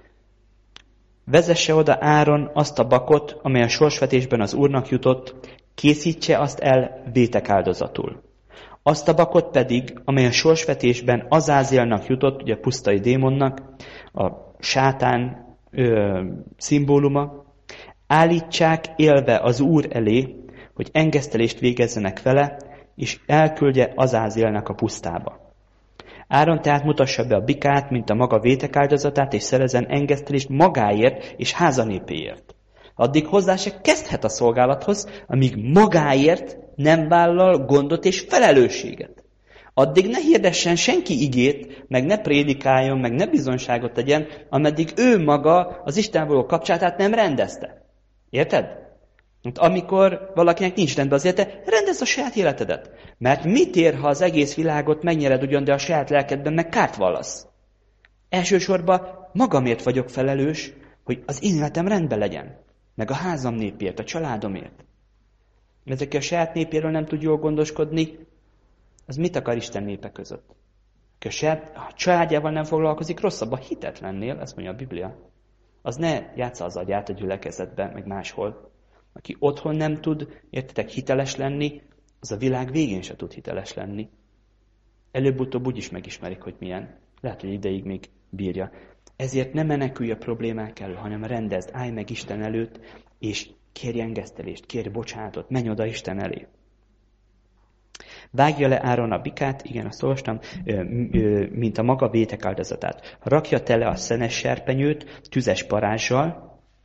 Vezesse oda Áron azt a bakot, amely a sorsvetésben az Úrnak jutott, készítse azt el vétek áldozatul. Azt a bakot pedig, amely a sorsvetésben Azázélnak jutott, ugye a pusztai démonnak, a sátán szimbóluma, állítsák élve az Úr elé, hogy engesztelést végezzenek vele, és elküldje Azázélnek a pusztába. Áron tehát mutassa be a bikát, mint a maga vétek áldozatát, és szerezzen engesztelést magáért és házanépéért. Addig hozzá se kezdhet a szolgálathoz, amíg magáért nem vállal gondot és felelősséget. Addig ne hirdessen senki igét, meg ne prédikáljon, meg ne bizonyságot tegyen, ameddig ő maga az Istenvel való kapcsolatát nem rendezte. Érted? Amikor valakinek nincs rendben az élete, rendezd a saját életedet. Mert mit ér, ha az egész világot megnyered ugyan, de a saját lelkedben meg kárt vallasz? Elsősorban magamért vagyok felelős, hogy az én életem rendben legyen. Meg a házam népért, a családomért. Mert aki a saját népéről nem tud jól gondoskodni, az mit akar Isten népe között? Aki a családjával nem foglalkozik, rosszabb a hitetlennél, ezt mondja a Biblia. Az ne játsza az agyát a gyülekezetben, meg máshol. Aki otthon nem tud, értitek, hiteles lenni, az a világ végén se tud hiteles lenni. Előbb-utóbb úgyis megismerik, hogy milyen. Lehet, hogy ideig még bírja. Ezért ne menekülj a problémák elől, hanem rendezd, állj meg Isten előtt, és kérj engesztelést, kérj bocsánatot, menj oda Isten elé. Vágja le Áron a bikát, igen, azt olvastam, mint a maga vétek áldozatát. Rakja tele a szenes serpenyőt tüzes parázssal,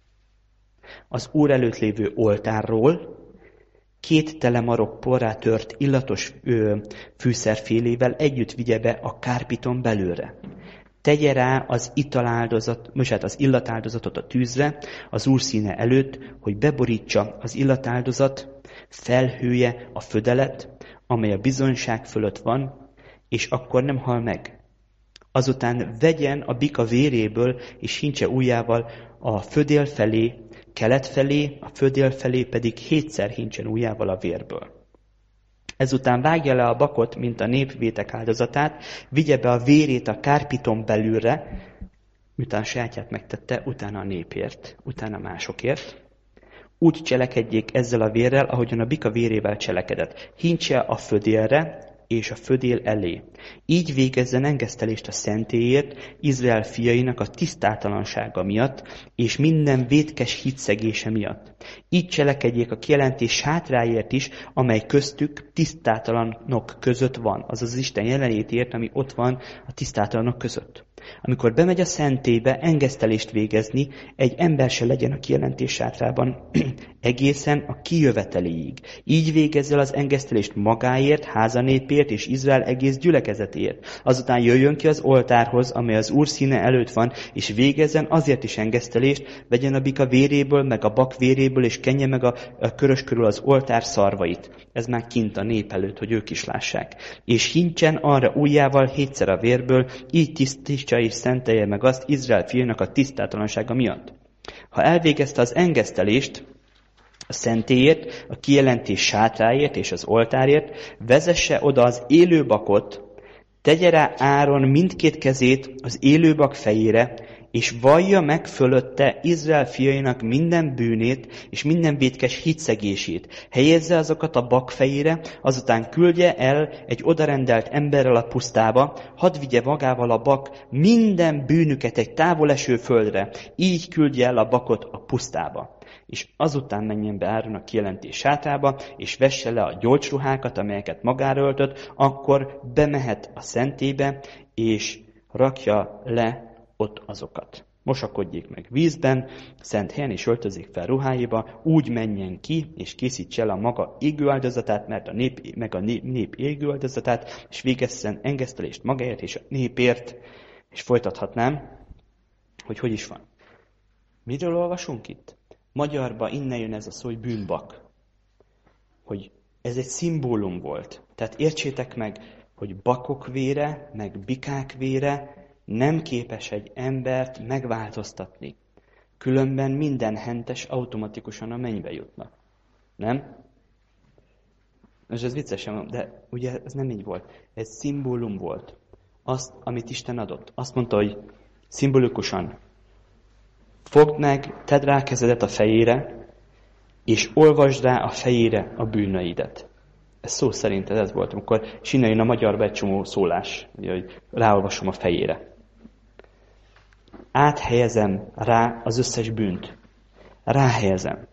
az Úr előtt lévő oltárról, 2 tele marok porrá tört illatos fűszerfélével együtt vigye be a kárpiton belőle. Tegye rá az illatáldozatot a tűzre, az Úr színe előtt, hogy beborítsa az illatáldozat, felhője a födelet, amely a bizonyság fölött van, és akkor nem hal meg. Azután vegyen a bika véréből, és hintse ujjával a födél felé, kelet felé, a födél felé pedig 7-szer hintsen ujjával a vérből. Ezután vágja le a bakot, mint a nép vétek áldozatát, vigye be a vérét a kárpiton belülre, miután a sajátját megtette, utána a népért, utána másokért. Úgy cselekedjék ezzel a vérrel, ahogyan a bika vérével cselekedett. Hintse a födélre és a födél elé. Így végezzen engesztelést a szentélyért, Izrael fiainak a tisztátalansága miatt, és minden vétkes hitszegése miatt. Így cselekedjék a kijelentés sátráért is, amely köztük tisztátalanok között van. Azaz az Isten jelenlétért, ami ott van a tisztátalanok között. Amikor bemegy a szentélybe engesztelést végezni, egy ember se legyen a kijelentés sátrában egészen a kijöveteléig. Így végezzel az engesztelést magáért, házanépért és Izrael egész gyülekezetért. Azután jöjjön ki az oltárhoz, amely az Úr színe előtt van, és végezzen azért is engesztelést, vegyen a bika véréből, meg a bak véréből, és kenje meg a körös körül az oltár szarvait. Ez már kint a nép előtt, hogy ők is lássák. És hintsen arra ujjával 7-szer a vérből, így tisztítsa és szentelje meg azt Izrael fiainak a tisztátalansága miatt. Ha elvégezte az engesztelést, a szentélyért, a kijelentés sátráért és az oltárért, vezesse oda az élőbakot, tegye rá Áron mindkét kezét az élőbak fejére, és vallja meg fölötte Izrael fiainak minden bűnét, és minden vétkes hitszegését. Helyezze azokat a bak fejére, azután küldje el egy odarendelt emberrel a pusztába, hadd vigye magával a bak minden bűnüket egy távol eső földre, így küldje el a bakot a pusztába. És azután menjen be Áron a kijelentés sátrába, és vesse le a gyolcsruhákat, amelyeket magára öltött, akkor bemehet a szentélybe, és rakja le ott azokat. Mosakodjék meg vízben, szent helyen, és öltözzék fel ruháiba, úgy menjen ki, és készítse el a maga égőáldozatát, mert a nép égőáldozatát, és végezzen engesztelést magáért és a népért, és folytathatnám, hogy is van. Miről olvasunk itt? Magyarba innen jön ez a szó, hogy bűnbak. Hogy ez egy szimbólum volt. Tehát értsétek meg, hogy bakok vére, meg bikák vére nem képes egy embert megváltoztatni. Különben minden hentes automatikusan a mennybe jutna. Nem? És ez vicces, de ugye ez nem így volt. Ez szimbólum volt. Azt, amit Isten adott. Azt mondta, hogy szimbolikusan fogd meg, tedd rá kezedet a fejére, és olvasd rá a fejére a bűneidet. Ez szó szerint ez volt, amikor, és innen jön a magyarba egy csomó szólás, hogy ráolvasom a fejére. Áthelyezem rá az összes bűnt. Ráhelyezem.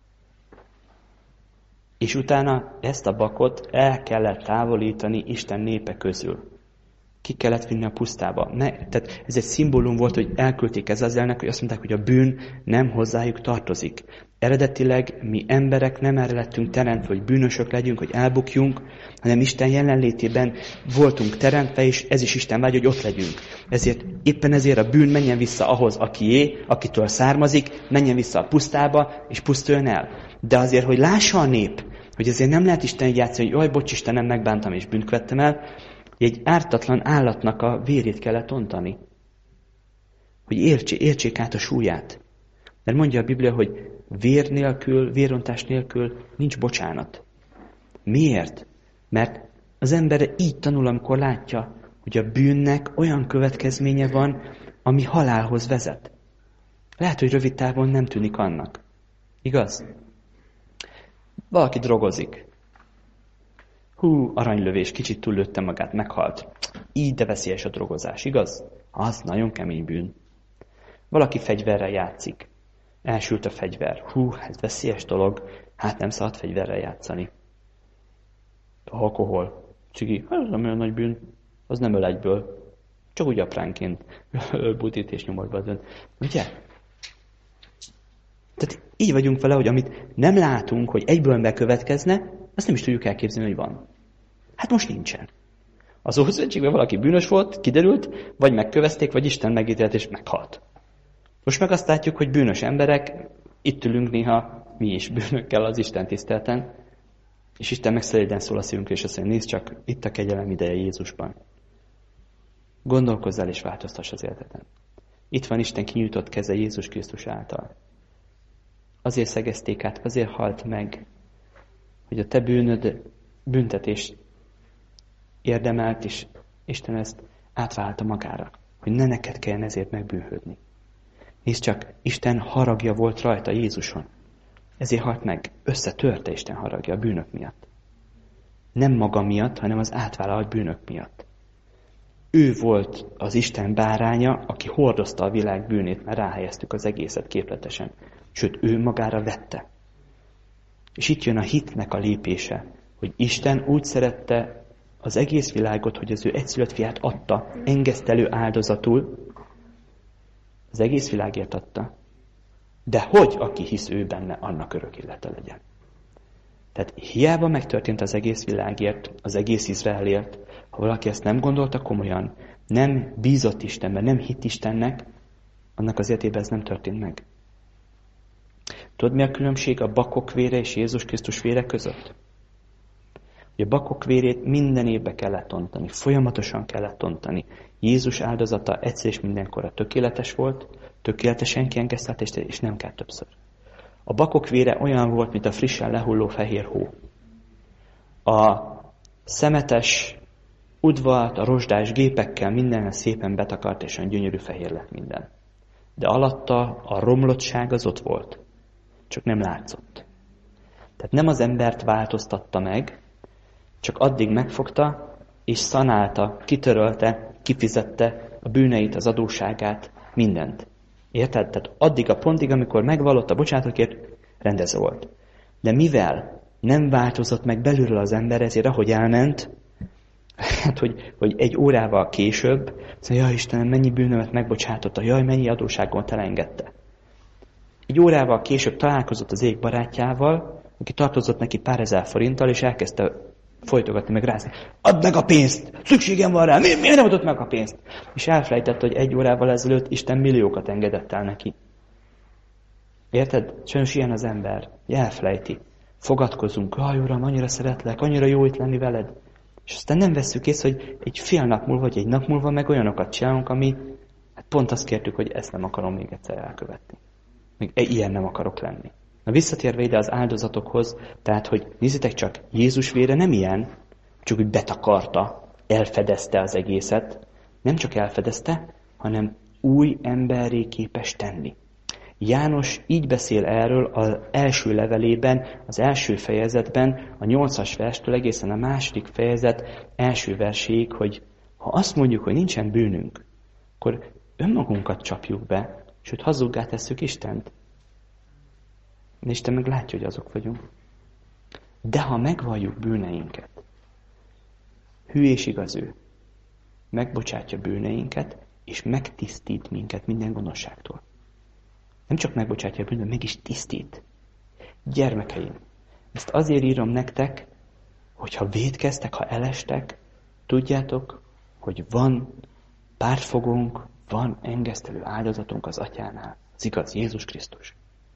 És utána ezt a bakot el kellett távolítani Isten népe közül. Ki kellett vinni a pusztába. Tehát ez egy szimbólum volt, hogy elküldték Ezazelnek, hogy azt mondták, hogy a bűn nem hozzájuk tartozik. Eredetileg mi emberek nem erre lettünk teremtve, hogy bűnösök legyünk, hogy elbukjunk, hanem Isten jelenlétében voltunk teremtve, és ez is Isten vágy, hogy ott legyünk. Éppen ezért a bűn menjen vissza ahhoz, akié, akitől származik, menjen vissza a pusztába, és pusztuljon el. De azért, hogy lássa a nép, hogy azért nem lehet Isten így játszani, hogy jaj, bocs Istenem, megbántam és bűnt követtem el, egy ártatlan állatnak a vérét kellett ontani. Hogy értsék át a súlyát. Mert mondja a Biblia, hogy vér nélkül, vérontás nélkül nincs bocsánat. Miért? Mert az ember így tanul, amikor látja, hogy a bűnnek olyan következménye van, ami halálhoz vezet. Lehet, hogy rövid távon nem tűnik annak. Igaz? Valaki drogozik. Aranylövés, kicsit túllőtte magát, meghalt. Így de veszélyes a drogozás, igaz? Az nagyon kemény bűn. Valaki fegyverrel játszik. Elsült a fegyver. Ez veszélyes dolog. Hát nem szabad fegyverrel játszani. Alkohol. Cigi, ez nem olyan nagy bűn. Az nem öl egyből. Csak úgy apránként. Butit és nyomorba dönt. Ugye? Tehát így vagyunk vele, hogy amit nem látunk, hogy egyből bekövetkezne, azt nem is tudjuk elképzelni, hogy van. Hát most nincsen. Az Ószövetségben valaki bűnös volt, kiderült, vagy megkövezték, vagy Isten megítélt és meghalt. Most meg azt látjuk, hogy bűnös emberek, itt ülünk néha mi is bűnökkel az Isten tisztelten, és Isten meg szelíden szól a szívünkre, és azt mondja, nézd csak, itt a kegyelem ideje Jézusban. Gondolkozz el és változtass az életeden. Itt van Isten kinyújtott keze Jézus Krisztus által. Azért szegezték át, azért halt meg, hogy a te bűnöd büntetést érdemelt, és Isten ezt átválta magára, hogy ne neked kelljen ezért megbűnhődni. Nézd csak, Isten haragja volt rajta Jézuson. Ezért halt meg, összetörte Isten haragja a bűnök miatt. Nem maga miatt, hanem az átvállalt bűnök miatt. Ő volt az Isten báránya, aki hordozta a világ bűnét, mert ráhelyeztük az egészet képletesen. Sőt, ő magára vette. És itt jön a hitnek a lépése, hogy Isten úgy szerette az egész világot, hogy az ő egyszülött fiát adta, engesztelő áldozatul, az egész világért adta. De hogy, aki hisz ő benne, annak örök élete legyen. Tehát hiába megtörtént az egész világért, az egész Izraelért, ha valaki ezt nem gondolta komolyan, nem bízott Istenben, nem hitt Istennek, annak az életében ez nem történt meg. Tudod, mi a különbség a bakok vére és Jézus Krisztus vére között? Hogy a bakok vérét minden évbe kellett ontani, folyamatosan kellett ontani. Jézus áldozata egyszer és mindenkorra tökéletes volt, tökéletesen kiengesztelt, és nem kell többször. A bakok vére olyan volt, mint a frissen lehulló fehér hó. A szemetes udvart, a rozsdás gépekkel mindennel szépen betakart, és olyan gyönyörű fehér lett minden. de alatta a romlottság az ott volt. Csak nem látszott. Tehát nem az embert változtatta meg, csak addig megfogta, és szanálta, kitörölte, kifizette a bűneit, az adósságát, mindent. Érted? Tehát addig a pontig, amikor megvallotta bocsánatokért, rendező volt. De mivel nem változott meg belülről az ember, ezért ahogy elment, hát, hogy egy órával később, szóval, jaj Istenem, mennyi bűnömet megbocsátotta, jaj, mennyi adósságomat elengedte. Egy órával később találkozott az ég barátjával, aki tartozott neki pár ezer forinttal, és elkezdte folytogatni, meg rázni. Add meg a pénzt! Szükségem van rá! Miért nem adott meg a pénzt? És elfelejtett, hogy egy órával ezelőtt Isten milliókat engedett el neki. Érted? Sajnos ilyen az ember. Elfelejti. Fogadkozunk. Jaj, Uram, annyira szeretlek, annyira jó itt lenni veled. És aztán nem vesszük észre, hogy egy fél nap múlva, vagy egy nap múlva meg olyanokat csinálunk, ami hát pont azt kértük, hogy ezt nem akarom még egyszer elkövetni. Még ilyen nem akarok lenni. Na visszatérve ide az áldozatokhoz, tehát, hogy nézzétek csak, Jézus vére nem ilyen, csak úgy betakarta, elfedezte az egészet. Nem csak elfedezte, hanem új emberré képes tenni. János így beszél erről az első levelében, az első fejezetben, a 8. verstől egészen a második fejezet első verséig, hogy ha azt mondjuk, hogy nincsen bűnünk, akkor önmagunkat csapjuk be, sőt hazuggá tesszük Istent. De Isten meg látja, hogy azok vagyunk. De ha megvalljuk bűneinket, hű és igaz ő, megbocsátja bűneinket, és megtisztít minket minden gonoszságtól. Nem csak megbocsátja a bűnöt, meg is tisztít. Gyermekeim, ezt azért írom nektek, hogyha vétkeztek, ha elestek, tudjátok, hogy van pártfogónk, van engesztelő áldozatunk az Atyánál. Az igaz, Jézus Krisztus.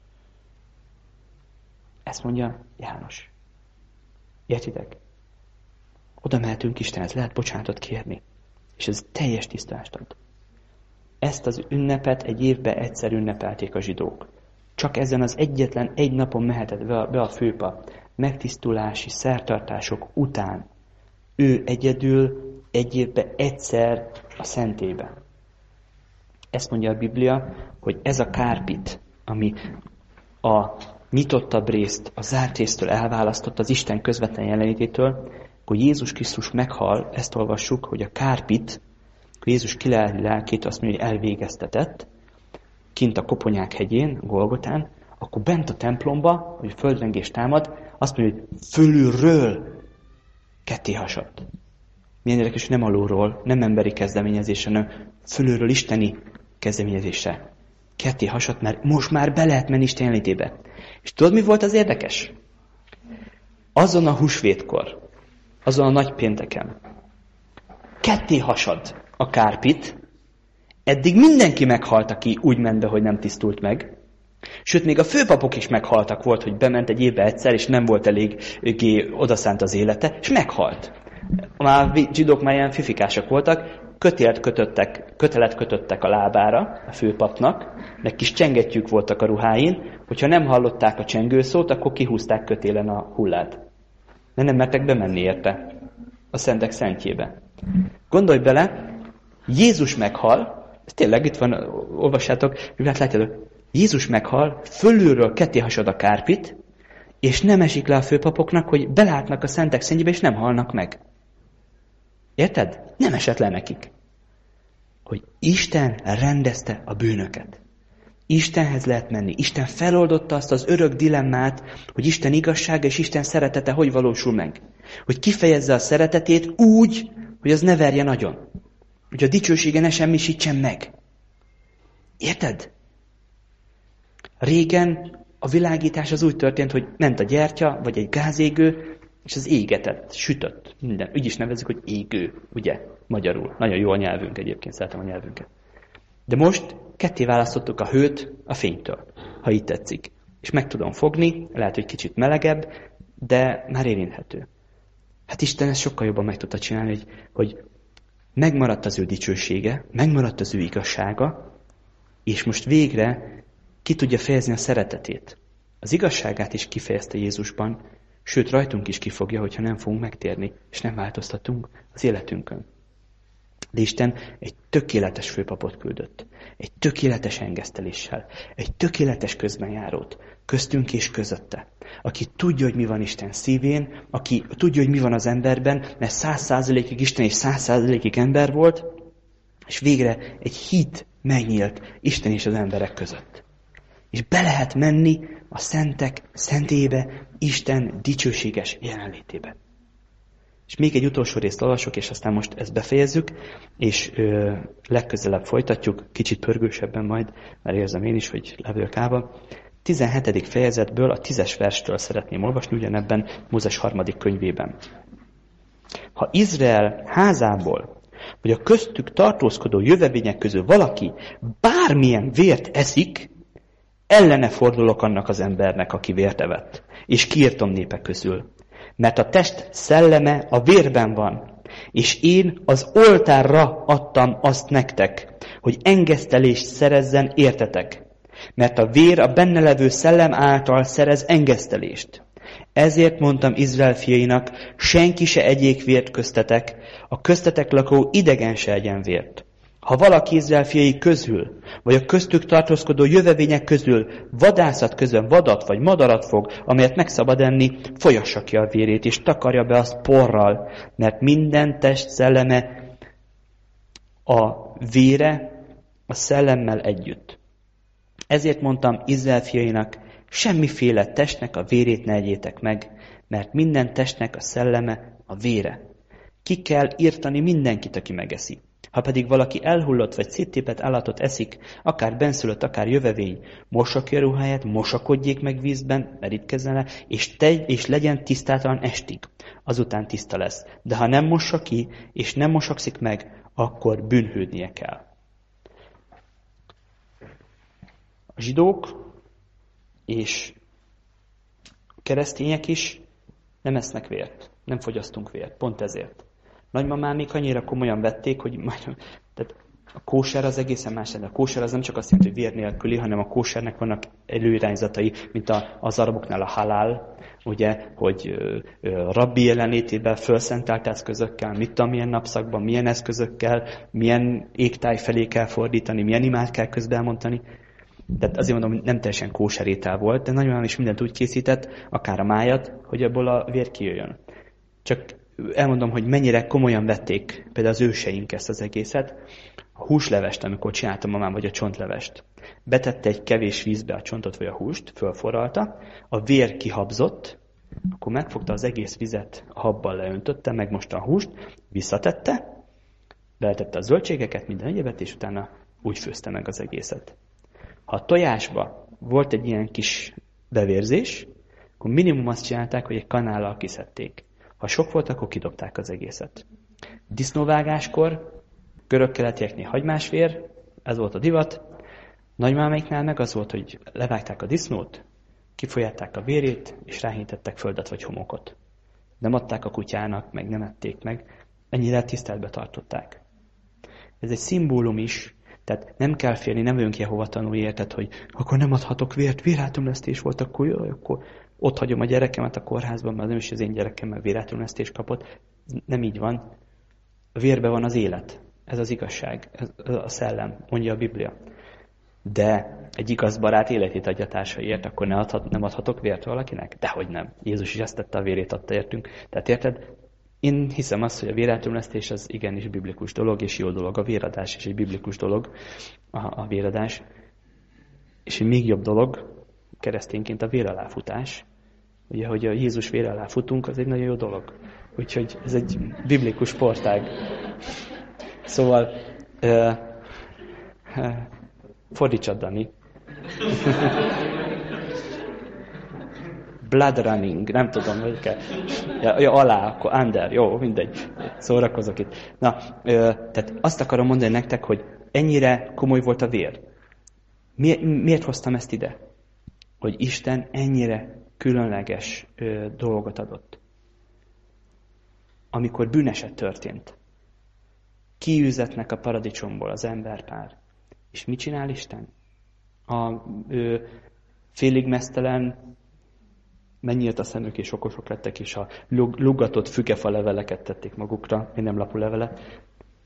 Ezt mondja János. Értitek? Oda mehetünk Istenhez, lehet bocsánatot kérni. És ez teljes tisztást ad. Ezt az ünnepet egy évben egyszer ünnepelték a zsidók. Csak ezen az egyetlen egy napon mehetett be a főpap. Megtisztulási szertartások után. Ő egyedül egy évben egyszer a szentében. Ezt mondja a Biblia, hogy ez a kárpit, ami a nyitottabb részt, a zárt résztől elválasztott az Isten közvetlen jelenlététől, akkor Jézus Krisztus meghal, ezt olvassuk, hogy a kárpit, akkor Jézus kilelni lelkét, azt mondja, hogy elvégeztetett, kint a Koponyák hegyén, Golgotán, akkor bent a templomba, hogy földrengés támad, azt mondja, hogy fölülről ketté hasadt. Milyen érdekes, nem alulról, nem emberi kezdeményezésre, hanem fölülről isteni kezdeményezésre. Ketté hasadt, mert most már be lehet menni Isten jelenlétébe. És tudod, mi volt az érdekes? Azon a húsvétkor, azon a nagy pénteken ketté hasad a kárpit, eddig mindenki meghalt, aki úgy ment be, hogy nem tisztult meg. Sőt, még a főpapok is meghaltak, volt, hogy bement egy évbe egyszer, és nem volt eléggé odaszánt az élete, és meghalt. Már zsidók már ilyen fifikásak voltak, kötelet kötöttek a lábára a főpapnak, meg kis csengettyűk voltak a ruháin, hogyha nem hallották a csengőszót, akkor kihúzták kötélen a hullát. De nem mertek bemenni érte a szentek szentjébe. Gondolj bele, Jézus meghal, ez tényleg itt van, olvassátok, hát látjátok, Jézus meghal, fölülről ketté hasad a kárpit, és nem esik le a főpapoknak, hogy belátnak a szentek szentjébe, és nem halnak meg. Érted? Nem esett le nekik. Hogy Isten rendezte a bűnöket. Istenhez lehet menni. Isten feloldotta azt az örök dilemmát, hogy Isten igazsága és Isten szeretete hogy valósul meg. Hogy kifejezze a szeretetét úgy, hogy az ne verje nagyon. Hogy a dicsősége ne semmisítsen meg. Érted? Régen a világítás az úgy történt, hogy ment a gyertya, vagy egy gázégő, és az égetett, sütött, minden. Úgy is nevezzük, hogy égő, ugye, magyarul. Nagyon jó a nyelvünk egyébként, szeretem a nyelvünket. De most ketté választottuk a hőt a fénytől, ha így tetszik. És meg tudom fogni, lehet, hogy kicsit melegebb, de már érinthető. Hát Isten ezt sokkal jobban meg tudta csinálni, hogy megmaradt az ő dicsősége, megmaradt az ő igazsága, és most végre ki tudja fejezni a szeretetét. Az igazságát is kifejezte Jézusban, sőt, rajtunk is kifogja, hogyha nem fogunk megtérni, és nem változtatunk az életünkön. De Isten egy tökéletes főpapot küldött. Egy tökéletes engeszteléssel. Egy tökéletes közbenjárót. Köztünk és közötte. Aki tudja, hogy mi van Isten szívén, aki tudja, hogy mi van az emberben, mert 100%-ig Isten és 100%-ig ember volt, és végre egy híd megnyílt Isten és az emberek között. És be lehet menni a szentek szentébe, Isten dicsőséges jelenlétébe. És még egy utolsó részt olvasok, és aztán most ezt befejezzük, és legközelebb folytatjuk, kicsit pörgősebben majd, mert érzem én is, hogy le vagyok állva. 17. fejezetből a 10. verstől szeretném olvasni, ugyanebben Mózes 3. könyvében. Ha Izrael házából, vagy a köztük tartózkodó jövevények közül valaki bármilyen vért eszik, ellene fordulok annak az embernek, aki vért evett, és kiirtom népek közül. Mert a test szelleme a vérben van, és én az oltárra adtam azt nektek, hogy engesztelést szerezzen értetek. Mert a vér a benne levő szellem által szerez engesztelést. Ezért mondtam Izrael fiainak, senki se egyék vért köztetek, a köztetek lakó idegen se egyen vért. Ha valaki Izrael fiai közül, vagy a köztük tartózkodó jövevények közül vadászat közben vadat vagy madarat fog, amelyet meg szabad enni, folyassa ki a vérét, és takarja be azt porral, mert minden test szelleme a vére a szellemmel együtt. Ezért mondtam Izrael fiainak, semmiféle testnek a vérét ne egyétek meg, mert minden testnek a szelleme a vére. Ki kell írtani mindenkit, aki megeszi. Ha pedig valaki elhullott vagy széttépett állatot eszik, akár benszülött, akár jövevény, mossa ki a ruháját, mosakodjék meg vízben, merítkezzen le, és legyen tisztátalan estig. Azután tiszta lesz. De ha nem mossa ki, és nem mosakszik meg, akkor bűnhődnie kell. A zsidók és keresztények is nem esznek vért, nem fogyasztunk vért, pont ezért. Nagymamámék annyira komolyan vették, hogy tehát a kóser az egészen más. A kóser az nem csak azt jelenti, hogy vér nélküli, hanem a kósernek vannak előirányzatai, mint az araboknál a halál, ugye, hogy rabbi jelenlétében felszentelt eszközökkel, mit tudom, milyen napszakban, milyen eszközökkel, milyen égtáj felé kell fordítani, milyen imát kell közben elmondani. Tehát azért mondom, hogy nem teljesen kóser étel volt, de nagymamám is mindent úgy készített, akár a májat, hogy abból a vér kijöjjön. Csak elmondom, hogy mennyire komolyan vették például az őseink ezt az egészet. A húslevest, amikor csináltam mamám, vagy a csontlevest, betette egy kevés vízbe a csontot vagy a húst, fölforralta, a vér kihabzott, akkor megfogta az egész vizet, a habbal leöntötte, megmosta a húst, visszatette, beletette a zöldségeket, minden egyebet, és utána úgy főzte meg az egészet. Ha a tojásba volt egy ilyen kis bevérzés, akkor minimum azt csinálták, hogy egy kanállal kiszedték. Ha sok volt, akkor kidobták az egészet. Disznóvágáskor, görög-keletieknél hagymásvér, ez volt a divat. Nagymáméknál meg az volt, hogy levágták a disznót, kifolyálták a vérét, és ráhintettek földet vagy homokot. Nem adták a kutyának, meg nem ették meg. Ennyire tiszteletbe tartották. Ez egy szimbólum is, tehát nem kell félni, nem vagyunk Jehova tanúi, érted, hogy akkor nem adhatok vért, vérátömlesztés volt, akkor jaj, akkor ott hagyom a gyerekemet a kórházban, mert nem is az én gyerekem, mert vérátömlesztést kapott. Nem így van. A vérben van az élet. Ez az igazság, ez a szellem, mondja a Biblia. De egy igaz barát életét adja társaiért, akkor nem adhatok vért valakinek? Dehogy nem. Jézus is ezt tette, a vérét adta értünk. Tehát érted? Én hiszem azt, hogy a vérátömlesztés az igenis biblikus dolog, és jó dolog. A véradás is egy biblikus dolog, a véradás. És egy még jobb dolog, keresztényként a vér aláfutás. Ugye, hogy a Jézus vér alá futunk, az egy nagyon jó dolog. Úgyhogy ez egy biblikus sportág. Szóval, fordítsad, Dani. Blood running, nem tudom, hogy kell. Ja, alá, akkor under, jó, mindegy. Szórakozok itt. Na, tehát azt akarom mondani nektek, hogy ennyire komoly volt a vér. Miért hoztam ezt ide? Hogy Isten ennyire különleges dolgot adott. Amikor bűneset történt, kiűzetnek a paradicsomból az emberpár. És mit csinál Isten? A félig meztelen megnyílt a szemük, és okosok lettek, és a luggatott fügefa leveleket tették magukra, még nem lapulevele.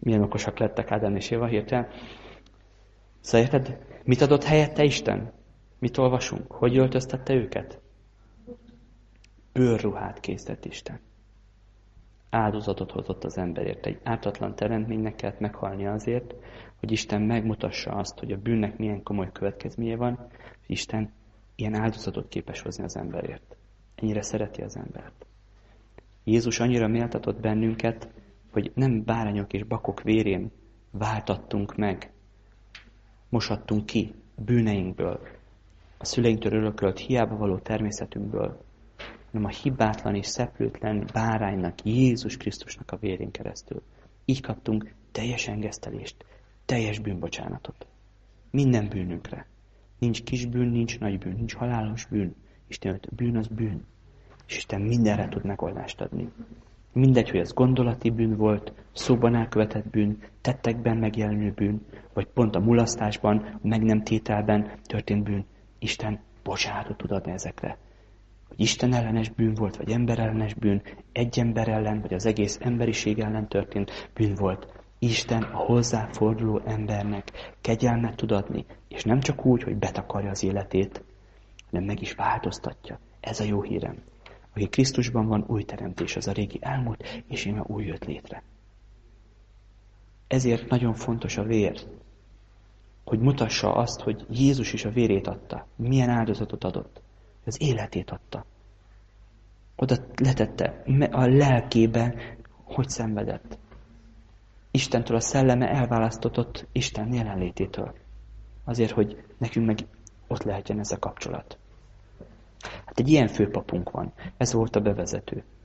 Milyen okosak lettek Ádám és Éva hirtelen. Szóval érted, mit adott helyette Isten? Mit olvasunk? Hogy öltöztette őket? Bőrruhát készített Isten. Áldozatot hozott az emberért. Egy ártatlan teremtménynek kellett meghalni azért, hogy Isten megmutassa azt, hogy a bűnnek milyen komoly következménye van, és Isten ilyen áldozatot képes hozni az emberért. Ennyire szereti az embert. Jézus annyira méltatott bennünket, hogy nem bárányok és bakok vérén váltattunk meg, mosattunk ki bűneinkből, a szüleinktől örökölt hiába való természetünkből, hanem a hibátlan és szeplőtlen báránynak, Jézus Krisztusnak a vérén keresztül. Így kaptunk teljes engesztelést, teljes bűnbocsánatot. Minden bűnünkre. Nincs kis bűn, nincs nagy bűn, nincs halálos bűn. Isten, bűn az bűn. És Isten mindenre tud megoldást adni. Mindegy, hogy ez gondolati bűn volt, szóban elkövetett bűn, tettekben megjelenő bűn, vagy pont a mulasztásban, a meg nem tételben történt bűn. Isten bocsánatot tud adni ezekre. Hogy Isten ellenes bűn volt, vagy ember ellenes bűn, egy ember ellen, vagy az egész emberiség ellen történt bűn volt. Isten a hozzáforduló embernek kegyelmet tud adni, és nem csak úgy, hogy betakarja az életét, hanem meg is változtatja. Ez a jó hírem. Aki Krisztusban van, új teremtés, az a régi elmúlt, és íme új jött létre. Ezért nagyon fontos a vér, hogy mutassa azt, hogy Jézus is a vérét adta, milyen áldozatot adott. Az életét adta. Oda letette a lelkében, hogy szenvedett. Istentől a szelleme elválasztott Isten jelenlététől. Azért, hogy nekünk meg ott lehetjen ez a kapcsolat. Hát egy ilyen főpapunk van. Ez volt a bevezető.